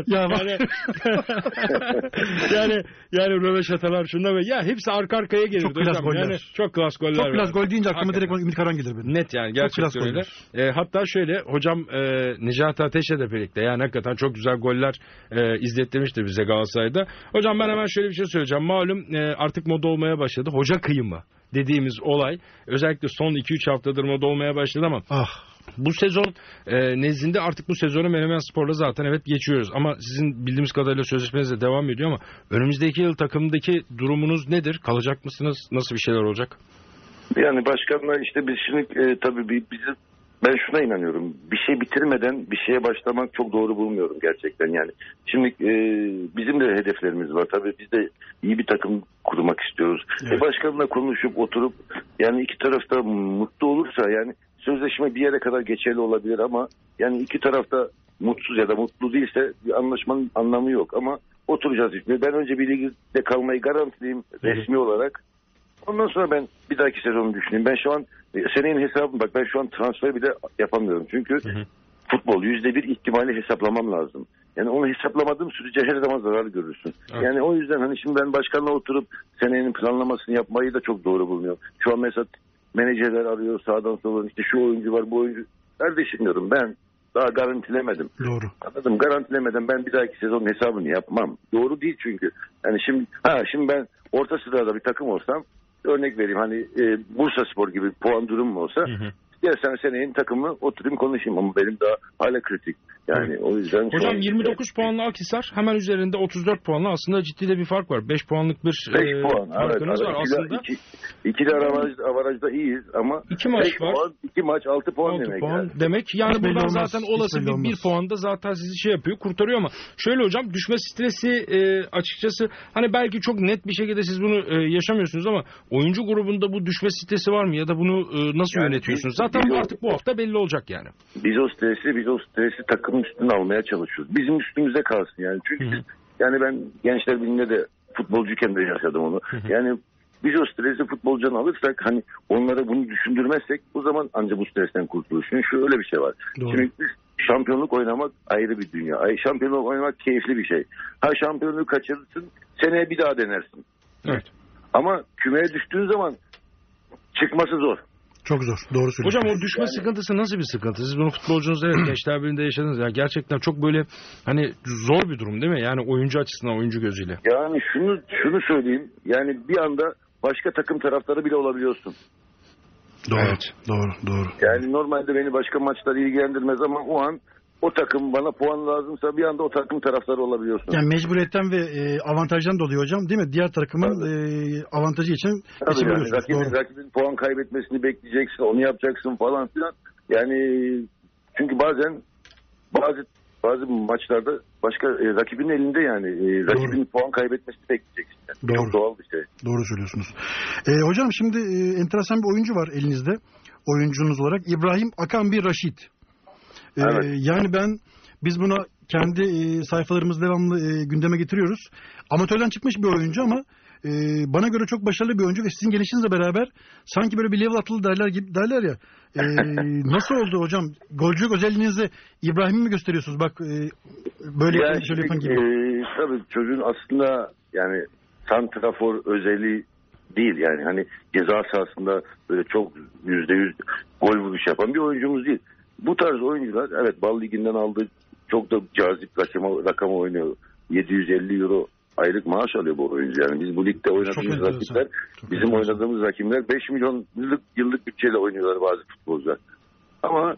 yani röveşatalar şunda ve ya hepsi arka arkaya gelirdi çok klas hocam. Goller. Yani çok klas goller. Çok klas gol deyince aklıma direkt Ümit Karan gelir benim. Net yani gerçekten öyle. Hatta şöyle hocam Necati Ateş'le de birlikte yani hakikaten çok güzel goller izlettirmişti bize Galatasaray'da. Hocam ben hemen şöyle bir şey söyleyeceğim. Malum artık moda olmaya başladı. Hoca kıyımı dediğimiz olay özellikle son 2-3 haftadır moda olmaya başladı ama bu sezon nezdinde artık bu sezonu Menemenspor'la zaten evet geçiyoruz. Ama sizin bildiğimiz kadarıyla sözleşmeniz de devam ediyor ama önümüzdeki yıl takımdaki durumunuz nedir? Kalacak mısınız? Nasıl bir şeyler olacak? Yani başkanlar işte biz şimdi tabii ben şuna inanıyorum. Bir şey bitirmeden bir şeye başlamak çok doğru bulmuyorum gerçekten yani. Şimdi bizim de hedeflerimiz var. Tabii biz de iyi bir takım kurmak istiyoruz. Evet. Başkanla konuşup oturup yani iki tarafta mutlu olursa yani sözleşme bir yere kadar geçerli olabilir ama yani iki tarafta mutsuz ya da mutlu değilse bir anlaşmanın anlamı yok ama oturacağız. Ben önce bir ligde kalmayı garantileyim resmi olarak. Ondan sonra ben bir dahaki sezonu düşüneyim. Ben şu an senenin hesabını ben şu an transfer bile yapamıyorum. Çünkü futbol %1 ihtimali hesaplamam lazım. Yani onu hesaplamadığım sürece her zaman zarar görürsün. Evet. Yani o yüzden hani şimdi ben başkanla oturup senenin planlamasını yapmayı da çok doğru bulmuyorum. Şu an mesela menajerler arıyor sağdan sola işte şu oyuncu var bu oyuncu. Kardeşim diyorum ben daha garantilemedim. Doğru. Anladım. Garantilemeden ben bir dahaki sezonun hesabını yapmam. Doğru değil çünkü. Yani şimdi ben orta sırada bir takım olsam örnek vereyim hani Bursaspor gibi puan durumu olsa istersen seneyin takımı oturayım konuşayım ama benim daha hala kritik. Yani o yüzden... Hocam 29 puanlı Akhisar hemen üzerinde 34 puanlı aslında ciddi de bir fark var. 5 puanlık bir 5 puan, farkınız var aslında. İkili avarajda iyiyiz ama 2 maç var. Puan, 2 maç 6 puan demek. Demek yani buradan zaten olası bir puan da zaten sizi yapıyor kurtarıyor ama şöyle hocam düşme stresi açıkçası hani belki çok net bir şekilde siz bunu yaşamıyorsunuz ama oyuncu grubunda bu düşme stresi var mı ya da bunu nasıl yönetiyorsunuz? Zaten bu artık bu hafta belli olacak yani. Biz o stresi takımın üstüne almaya çalışıyoruz. Bizim üstümüze kalsın yani. Çünkü yani ben Gençler Birliği'nde de futbolcuyken de yaşadım onu. Yani biz o stresi futbolcudan alırsak hani onlara bunu düşündürmezsek o zaman ancak bu stresten kurtulur. Çünkü şöyle bir şey var. Doğru. Şimdi şampiyonluk oynamak ayrı bir dünya. Şampiyonluk oynamak keyifli bir şey. Şampiyonluğu kaçırırsın seneye bir daha denersin. Evet. Ama kümeye düştüğün zaman çıkması zor. Çok zor. Doğru söylüyorsunuz. Hocam o düşme sıkıntısı nasıl bir sıkıntı? Siz bunu futbolcunuz evet Gençler Birliği'nde yaşadınız. Yani gerçekten çok böyle hani zor bir durum değil mi? Yani oyuncu açısından, oyuncu gözüyle. Yani şunu söyleyeyim. Yani bir anda başka takım taraftarı bile olabiliyorsun. Doğru. Evet. Doğru. Yani normalde beni başka maçlar ilgilendirmez ama o an o takım bana puan lazımsa bir anda o takım taraftarı olabiliyorsun. Yani mecburiyetten ve avantajdan dolayı hocam değil mi? Diğer takımın avantajı için yani rakibin puan kaybetmesini bekleyeceksin, onu yapacaksın falan filan. Yani çünkü bazı maçlarda başka rakibin elinde yani rakibin puan kaybetmesini bekleyeceksin. Yani. Çok doğal bir şey. Doğru söylüyorsunuz. Hocam şimdi enteresan bir oyuncu var elinizde. Oyuncunuz olarak İbrahim Akambi Raşit. Evet. Yani biz buna kendi sayfalarımızda devamlı gündeme getiriyoruz. Amatörden çıkmış bir oyuncu ama bana göre çok başarılı bir oyuncu ve sizin gelişinizle beraber sanki böyle bir level atıldı derler ya. Nasıl oldu hocam? Golcülük özelliğinizi İbrahim'e mi gösteriyorsunuz? Bak böyle yani şöyle yapan gibi. Tabii çocuğun aslında yani santrafor özelliği değil yani hani ceza sahasında böyle çok %100 gol vuruş yapan bir oyuncumuz değil. Bu tarz oyuncular evet Bal Ligi'nden aldığı çok da cazip rakama oynuyor. 750 euro aylık maaş alıyor bu oyuncu. Yani biz bu ligde oynadığımız rakipler, bizim oynadığımız rakipler 5 milyon yıllık bütçeyle oynuyorlar bazı futbolcular. Ama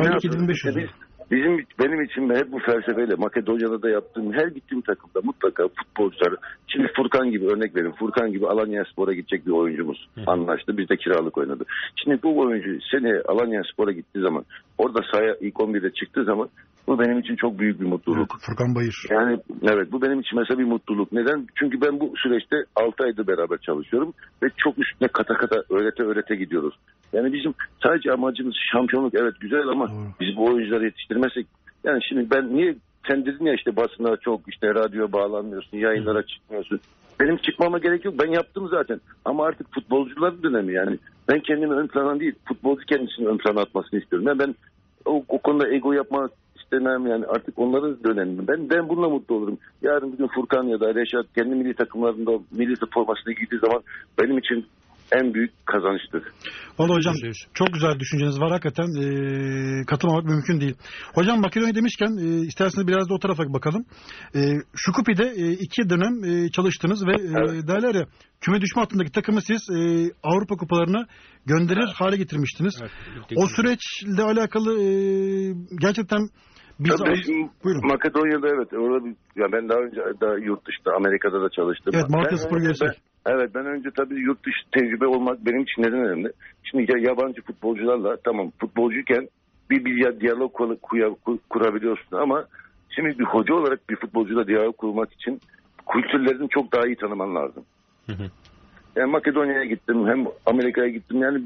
benim için hep bu felsefeyle Makedonya'da da yaptığım her gittiğim takımda mutlaka futbolcular şimdi Furkan gibi örnek verin. Furkan gibi Alanyaspor'a gidecek bir oyuncumuz anlaştı. Biz de kiralık oynadı. Şimdi bu oyuncu seneye Alanyaspor'a gittiği zaman orada sahaya ilk 11'de çıktığı zaman bu benim için çok büyük bir mutluluk. Evet, Furkan Bayır. Yani evet bu benim için mesela bir mutluluk. Neden? Çünkü ben bu süreçte 6 aydır beraber çalışıyorum ve çok üstüne kata öğrete gidiyoruz. Yani bizim sadece amacımız şampiyonluk evet güzel ama biz bu oyuncuları yetiştirmezsek yani şimdi ben niye sen dedin ya işte basına çok işte radyo bağlanmıyorsun, yayınlara çıkmıyorsun. Benim çıkmama gerek yok. Ben yaptım zaten. Ama artık futbolcuların dönemi yani. Ben kendimi ön plana değil, futbolcu kendisini ön plana atmasını istiyorum. Yani ben o konuda ego yapmak istemem yani artık onların döneminde. Ben bununla mutlu olurum. Yarın bir gün Furkan ya da Reşat kendi milli takımlarında milli formasına giydiği zaman benim için en büyük kazançtır. Vallahi hocam çok güzel düşünceniz var. Hakikaten katılmamak mümkün değil. Hocam Makedonya demişken isterseniz biraz da o tarafa bakalım. Şukupi'de 2 dönem çalıştınız ve Evet. derler ya küme düşme hattındaki takımı siz Avrupa kupalarına gönderir hale getirmiştiniz. Evet, o süreçle alakalı gerçekten buyurun. Makedonya'da evet. Orada ya ben daha önce yurt dışında Amerika'da da çalıştım. Evet, Malatya Spor üyesi. Evet, ben önce tabii yurt dışı tecrübe olmak benim için neden önemli? Şimdi yabancı futbolcularla tamam futbolcuyken bir diyalog kurabiliyorsun ama şimdi bir hoca olarak bir futbolcuyla diyalog kurmak için kültürlerini çok daha iyi tanıman lazım. Yani Makedonya'ya gittim, hem Amerika'ya gittim. Yani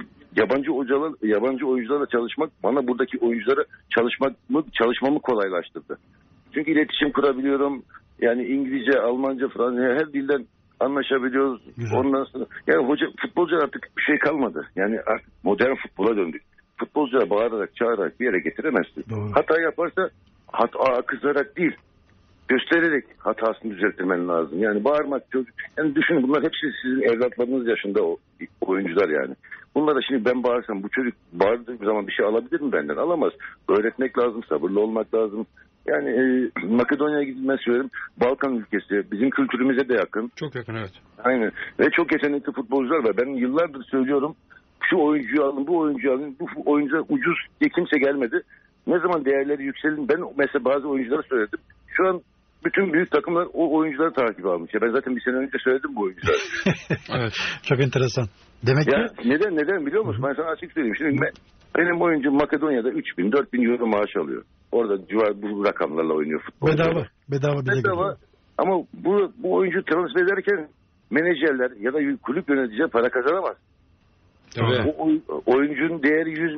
yabancı oyuncularla çalışmak bana buradaki oyunculara çalışmamı kolaylaştırdı. Çünkü iletişim kurabiliyorum. Yani İngilizce, Almanca, Fransızca her dilden anlaşabiliyoruz. Güzel. Ondan sonra yani futbolcu artık bir şey kalmadı. Yani artık modern futbola döndük. Futbolcuya bağırarak, çağırarak bir yere getiremezsin. Doğru. Hata yaparsa kızarak değil, göstererek hatasını düzeltmen lazım. Yani bağırmak, yani düşünün bunlar hepsi sizin evlatlarınız yaşında o oyuncular yani. Bunlara şimdi ben bağırsam bu çocuk bağırdığı zaman bir şey alabilir mi benden? Alamaz. Öğretmek lazım, sabırlı olmak lazım. Yani Makedonya'ya gidilmez söylerim. Balkan ülkesi bizim kültürümüze de yakın. Çok yakın, evet. Aynen. Ve çok yetenekli futbolcular var. Ben yıllardır söylüyorum. Şu oyuncuyu alın, bu oyuncuyu alın. Bu oyuncular ucuz diye kimse gelmedi. Ne zaman değerleri yükselin. Ben mesela bazı oyunculara söyledim. Şu an bütün büyük takımlar o oyuncuları takip almış. Ya ben zaten bir sene önce söyledim bu oyuncuları. Evet. Çok enteresan. Demek Ya ki neden biliyor musun? Ben sana açık söyleyeyim. Şimdi benim oyuncum Makedonya'da 3.000-4.000 euro maaş alıyor. Orada bu rakamlarla oynuyor futbol. bedava. Ama bu oyuncu transfer ederken menajerler ya da kulüp yöneticileri para kazanamaz. Tabii. Oyuncunun değeri 100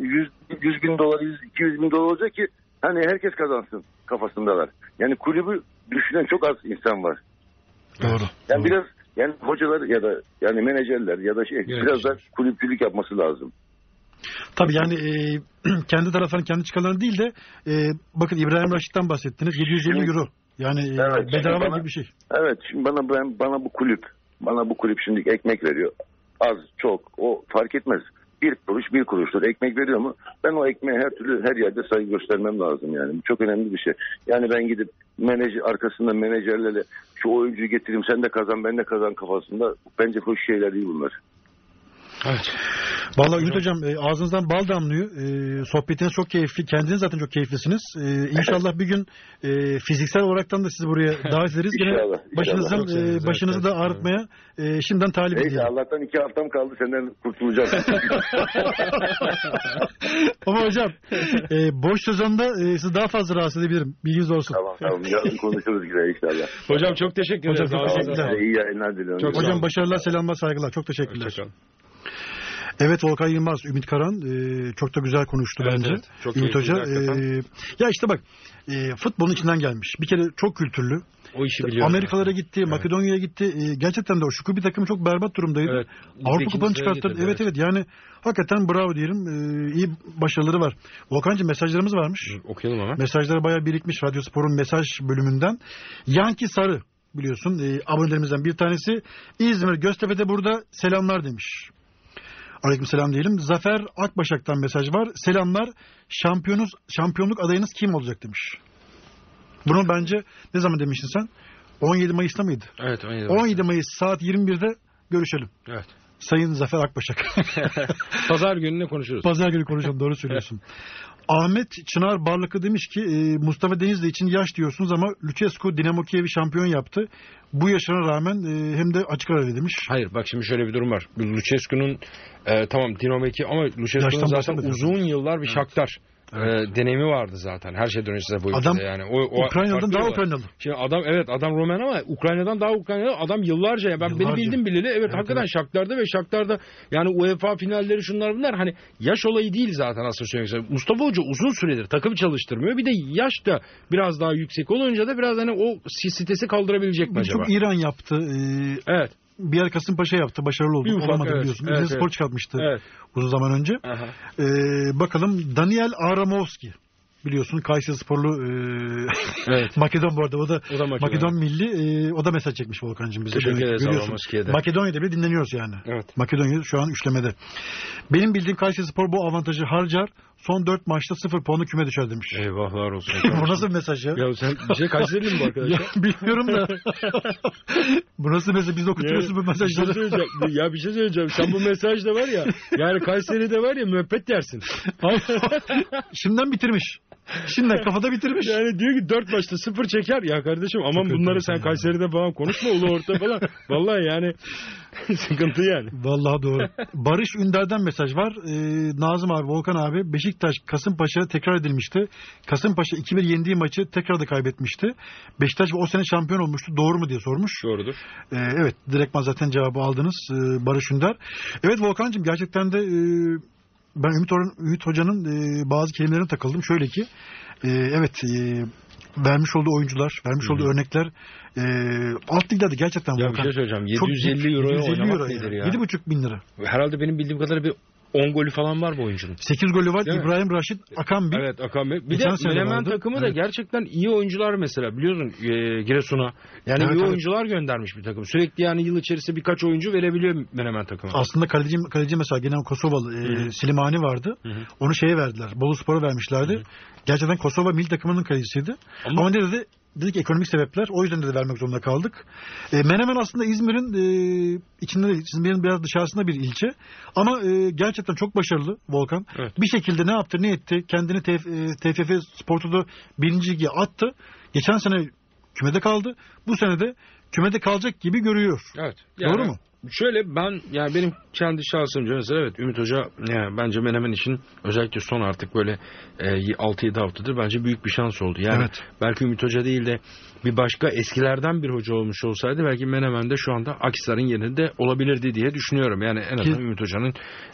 bin dolar, 200 bin dolar olacak ki hani herkes kazansın kafasındalar. Yani kulübü düşünen çok az insan var. Doğru. Yani biraz yani hocalar ya da yani menajerler ya da biraz da kulüpçülük yapması lazım. Tabii yani kendi taraflarının kendi çıkarlarını değil de bakın İbrahim Raşit'ten bahsettiniz. 750 euro. Yani Evet, bedava gibi bir şey. Evet, şimdi bana bu kulüp şimdi ekmek veriyor. Az, çok, o fark etmez. Bir kuruştur ekmek veriyor mu? Ben o ekmeğe her yerde saygı göstermem lazım yani. Bu çok önemli bir şey. Yani ben gidip arkasında menajerlerle şu oyuncuyu getireyim sen de kazan ben de kazan kafasında bence hoş şeyler değil bunlar. Evet. Vallahi Ümit Hocam ağzınızdan bal damlıyor. Sohbetiniz çok keyifli. Kendiniz zaten çok keyiflisiniz. İnşallah bir gün fiziksel olaraktan da sizi buraya davet ederiz. İnşallah. Başınızı da ağrıtmaya şimdiden talip Neyse edeyim. Allah'tan 2 haftam kaldı senden kurtulacağım. Ama hocam boş sezonda sizi daha fazla rahatsız edebilirim. Bilginiz olsun. Tamam. Yarın konuşuruz yine inşallah. Hocam çok teşekkür ederiz. Hocam, çok teşekkürler. İyi yayınlar diliyorum. Çok sağ Hocam olun. başarılar, selamlar, saygılar. Çok teşekkürler. Hoşçakalın. Evet Volkan Yılmaz, Ümit Karan çok da güzel konuştu Evet, bence. evet. Çok Ümit Hoca. keyifliydi Ya işte bak futbolun içinden gelmiş. Bir kere çok kültürlü. O işi biliyor. Amerikalara gitti, evet. Makedonya'ya gitti. Gerçekten de o Şukubi takımı çok berbat durumdaydı. Evet. Avrupa Kupası'nı çıkarttı. Evet yani hakikaten bravo diyelim. İyi başarıları var. Volkan'cığım mesajlarımız varmış. Okuyalım ama. Mesajları bayağı birikmiş Radyo Spor'un mesaj bölümünden. Yanki Sarı biliyorsun abonelerimizden bir tanesi. İzmir Göztepe'de burada selamlar demiş. Aleykümselam diyelim. Zafer Akbaşak'tan mesaj var. Selamlar. Şampiyonluk adayınız kim olacak demiş. Bunu bence ne zaman demiştin sen? 17 Mayıs'ta mıydı? Evet 17 Mayıs. 17 Mayıs saat 21'de görüşelim. Evet. Sayın Zafer Akbaşak. Pazar gününe konuşuruz. Pazar günü konuşalım. Doğru söylüyorsun. Ahmet Çınar Barlıklı demiş ki Mustafa Denizli için yaş diyorsunuz ama Lucescu Dinamo Kiev'i şampiyon yaptı. Bu yaşına rağmen hem de açık ara demiş. Hayır bak şimdi şöyle bir durum var. Lucescu'nun tamam Dinamo Kiev ama Lucescu'nun zaten uzun yıllar bir Shakhtar deneyimi vardı zaten. Her şeyden önce bu ülkede yani. Ukrayna'dan daha Ukraynalı. Şimdi adam Roman ama Ukrayna'dan daha Ukraynalı. Adam yıllarca beni bildim bileli. Evet hakikaten Shakhtar'da ve Shakhtar'da yani UEFA finalleri şunlar bunlar hani yaş olayı değil zaten aslında söylemek. Mustafa Hoca uzun süredir takım çalıştırmıyor. Bir de yaş da biraz daha yüksek olunca da biraz hani o stresi kaldırabilecek mi acaba? Çok İran yaptı. Evet. Bir yer Kasımpaşa yaptı. Başarılı oldu. Olamadı biliyorsun. Evet, spor çıkartmıştı uzun zaman önce. Bakalım Daniel Aramovski. biliyorsun. Kayserisporlu Evet. Makedon bu arada. O da Makedon. Makedon milli. O da mesaj çekmiş Volkan'cığım bize. Teşekkür ederiz. Görüyorsun. Makedonya'da bile dinleniyoruz yani. Evet. Makedonya şu an üçlemede. Benim bildiğim Kayserispor bu avantajı harcar. Son 4 maçta 0 puanı küme düşer demiş. Eyvahlar olsun. Bu nasıl bir mesaj ya? Ya sen bir şey Kayserili mi bu arkadaş? Ya, bilmiyorum da. Bu nasıl mesaj? Biz okutuyoruz bu mesajları. Bir şey söyleyeceğim. Sen bu mesajda var ya. Yani Kayseri'de var ya müebbet yersin. Şimdiden bitirmiş. Şimdiden kafada bitirmiş. Yani diyor ki 4 maçta 0 çeker. Ya kardeşim aman Çok bunları sen Kayseri'de falan konuşma. Ulu orta falan. Vallahi yani sıkıntı yani. Vallahi doğru. Barış Ünder'den mesaj var. Nazım abi, Volkan abi, Beşiktaş Kasımpaşa tekrar edilmişti. Kasımpaşa 2-1 yendiği maçı tekrar da kaybetmişti. Beşiktaş o sene şampiyon olmuştu. Doğru mu diye sormuş. Doğrudur. Evet, direktman zaten cevabı aldınız Barış Ünder. Evet Volkan'cığım, gerçekten de ben Ümit Hoca'nın bazı kelimelerine takıldım. Şöyle ki vermiş olduğu oyuncular, vermiş olduğu örnekler alt liglerde gerçekten Ya Volkan. bir şey söyleyeceğim. 750 euroya oynamak nedir ya? 7,5 bin lira. Herhalde benim bildiğim kadarıyla bir 10 golü falan var bu oyuncunun. 8 golü var. Değil mi? İbrahim Raşit Akan bir. Evet Akan Bey. Bir Geçen de sene Menemen vardı. takımı da gerçekten iyi oyuncular mesela. Biliyorsun Giresun'a. Yani Evet, iyi evet. oyuncular göndermiş bir takım. Sürekli yani yıl içerisinde birkaç oyuncu verebiliyor Menemen takımı. Aslında kaleci mesela gene Kosovalı Slimani vardı. Hı-hı. Onu şeye verdiler. Boluspor'a vermişlerdi. Hı-hı. Gerçekten Kosova milli takımının kalecisiydi. Ama dedik ekonomik sebepler. O yüzden de vermek zorunda kaldık. Menemen aslında İzmir'in içinde, İzmir'in biraz dışarısında bir ilçe. Ama gerçekten çok başarılı Volkan. Evet. Bir şekilde ne yaptı ne etti. Kendini TFF Sporto'da 1. lige attı. Geçen sene kümede kaldı. Bu sene de kümede kalacak gibi görüyor. Evet. Doğru mu? Şöyle yani benim kendi şahsımca mesela evet Ümit Hoca yani bence Menemen için özellikle son artık böyle 6-7 haftadır bence büyük bir şans oldu. Yani Evet. belki Ümit Hoca değil de bir başka eskilerden bir hoca olmuş olsaydı belki Menemen de şu anda Akhisar'ın yerinde olabilirdi diye düşünüyorum. Yani en azından Ümit Hoca'nın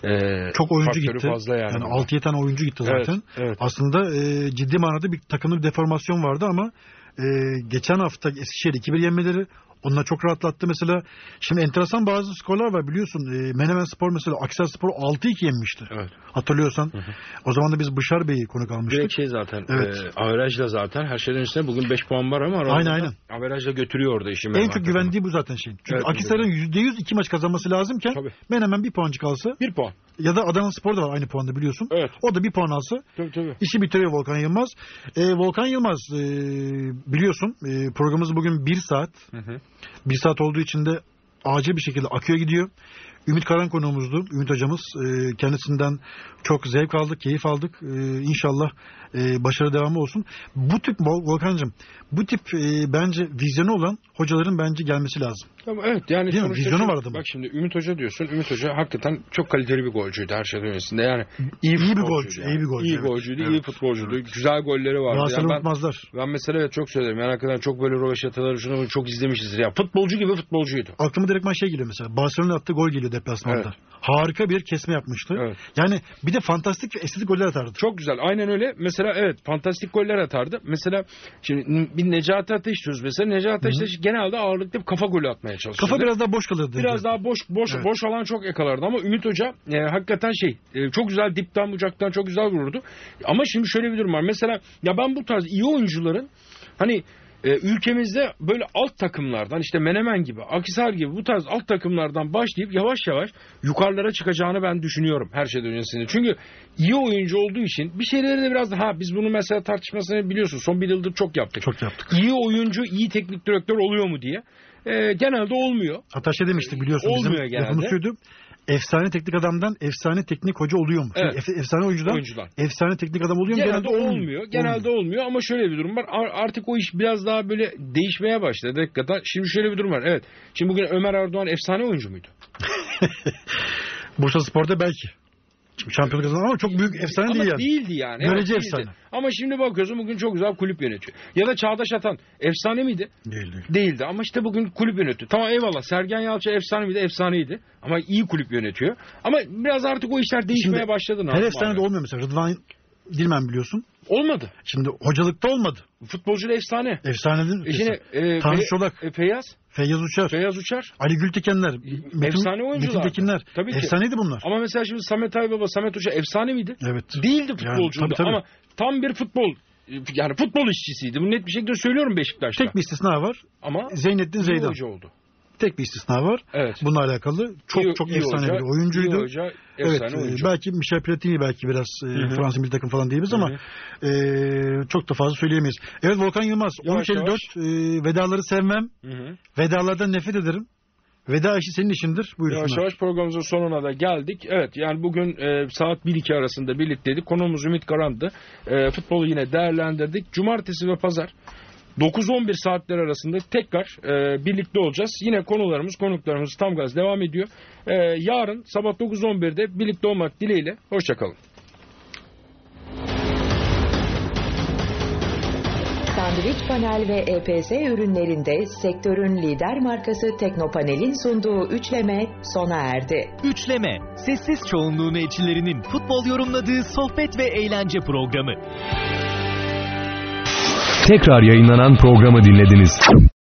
çok oyuncu gitti. Fazla yani 6-7 tane oyuncu gitti zaten. Evet. Aslında ciddi manada bir takımda bir deformasyon vardı ama geçen hafta Eskişehir 2-1 yenmeleri onunla çok rahatlattı mesela. Şimdi enteresan bazı skorlar var biliyorsun. Menemen Spor mesela Akhisar Spor 6-2 yenmişti. Evet. Hatırlıyorsan. Hı-hı. O zaman da biz Bışar Bey'i konuk almıştık. Direkt zaten. Evet. Averajla zaten her şeyden üstüne bugün 5 puan var ama aynen. Averajla götürüyor orada işi. En çok güvendiği bu zaten şeyin. Çünkü evet, Akhisar'ın %100 2 maç kazanması lazımken Menemen bir puancık alsa. 1 puan. Ya da Adana Spor da var aynı puanda biliyorsun. Evet. O da bir puan alsa. Tabii. İşi bitiriyor Volkan Yılmaz. Volkan Yılmaz biliyorsun programımız bugün 1 saat. Hı. 1 saat olduğu için de acil bir şekilde akıyor gidiyor. Ümit Karan konuğumuzdu. Ümit hocamız. Kendisinden çok zevk aldık, keyif aldık. İnşallah başarı devamı olsun. Bu tip Volkan'cığım, bu tip bence vizyonu olan hocaların bence gelmesi lazım. Tamam, evet yani değil mi? Vizyonu var adamın. Bak şimdi Ümit Hoca diyorsun. Ümit Hoca hakikaten çok kaliteli bir golcüydü her şeyden öncesinde. Yani iyi bir golcü. Yani. İyi bir golcü. İyi golcüydü, iyi futbolcuydu. Güzel golleri vardı. Yani unutmazlar. Ben mesela çok söylerim. Yani hakikaten çok böyle röveşataları şunu çok izlemişizdir. Ya futbolcu gibi futbolcuydu. Aklıma direktman geliyor mesela. Barcelona'ya attığı gol geliyor deplasmanda. Evet. Harika bir kesme yapmıştı. Evet. Yani bir de fantastik ve estetik goller atardı. Çok güzel. Aynen öyle. Mesela evet fantastik goller atardı. Mesela şimdi bir Necati Ateş diyoruz mesela. Necati Ateş genelde ağırlıklı kafa golü atmaya çalışıyordu. Kafa biraz daha boş kalırdı. Biraz daha boş alan çok yakalardı ama Ümit Hoca hakikaten çok güzel dipten bucaktan çok güzel vururdu. Ama şimdi şöyle bir durum var. Mesela ya ben bu tarz iyi oyuncuların hani ülkemizde böyle alt takımlardan işte Menemen gibi, Akhisar gibi bu tarz alt takımlardan başlayıp yavaş yavaş yukarılara çıkacağını ben düşünüyorum her şeyden öncesinde. Çünkü iyi oyuncu olduğu için bir şeyleri de biraz daha biz bunu mesela tartışmasını biliyorsun son bir yıldır çok yaptık. Çok yaptık. İyi oyuncu, iyi teknik direktör oluyor mu diye. Genelde olmuyor. Hatta demiştik biliyorsun olmuyor bizim lafımız şuydu. Efsane teknik adamdan efsane teknik hoca oluyor mu? Evet. Efsane oyuncudan efsane teknik adam oluyor mu? Genelde olmuyor. Genelde olmuyor ama şöyle bir durum var. Artık o iş biraz daha böyle değişmeye başladı. Hakikaten. Şimdi şöyle bir durum var. Evet. Şimdi bugün Ömer Erdoğan efsane oyuncu muydu? Bursaspor'da belki. Şampiyonluk kazanan ama çok büyük efsane ama değil yani. Değildi yani. Görece evet, efsane. Ama şimdi bakıyorsun bugün çok güzel kulüp yönetiyor. Ya da Çağdaş Atan efsane miydi? Değildi. Ama işte bugün kulüp yönetiyor. Tamam eyvallah. Sergen Yalçın efsane miydi? Efsaneydi. Ama iyi kulüp yönetiyor. Ama biraz artık o işler değişmeye başladı. Her efsane de olmuyor mesela. Dilmen biliyorsun. Olmadı. Şimdi hocalıkta olmadı. Futbolcuyla efsane. Efsanedir. Şimdi Tanrı Çolak, Feyyaz Feyyaz Uçar, Ali Gültekenler, efsane oyuncular. Metin Tekinler. Tabii ki. Efsaneydi bunlar. Ama mesela şimdi Samet Aybaba, Samet Uçar efsane miydi? Evet. Değildi futbolcuydu tabii. ama tam bir futbol işçisiydi. Bunu net bir şekilde söylüyorum Beşiktaş'ta. Tek bir istisna var. Ama Zeynettin iyi Zeydan. hoca oldu. Tek bir istisna var. Evet. Bununla alakalı çok İyi efsane hoca, bir oyuncuydu. İyi hoca, efsane oyuncu. Belki Michel Platini belki biraz Fransız milli takım falan diyebiliriz ama çok da fazla söyleyemeyiz. Evet, Volkan Yılmaz, 13.54 vedaları sevmem. Vedalardan nefret ederim. Veda işi senin işindir. Buyursunlar. Yavaş yavaş programımızın sonuna da geldik. Evet, yani bugün saat 1-2 arasında birlikteydik. Konuğumuz Ümit Karan'dı. Futbolu yine değerlendirdik. Cumartesi ve pazar 9-11 saatler arasında tekrar birlikte olacağız. Yine konuklarımız tam gaz devam ediyor. Yarın sabah 9-11'de birlikte olmak dileğiyle. Hoşçakalın. Sandviç Panel ve EPS ürünlerinde sektörün lider markası Teknopanel'in sunduğu üçleme sona erdi. Üçleme, sessiz çoğunluğun elçilerinin futbol yorumladığı sohbet ve eğlence programı. Tekrar yayınlanan programı dinlediniz.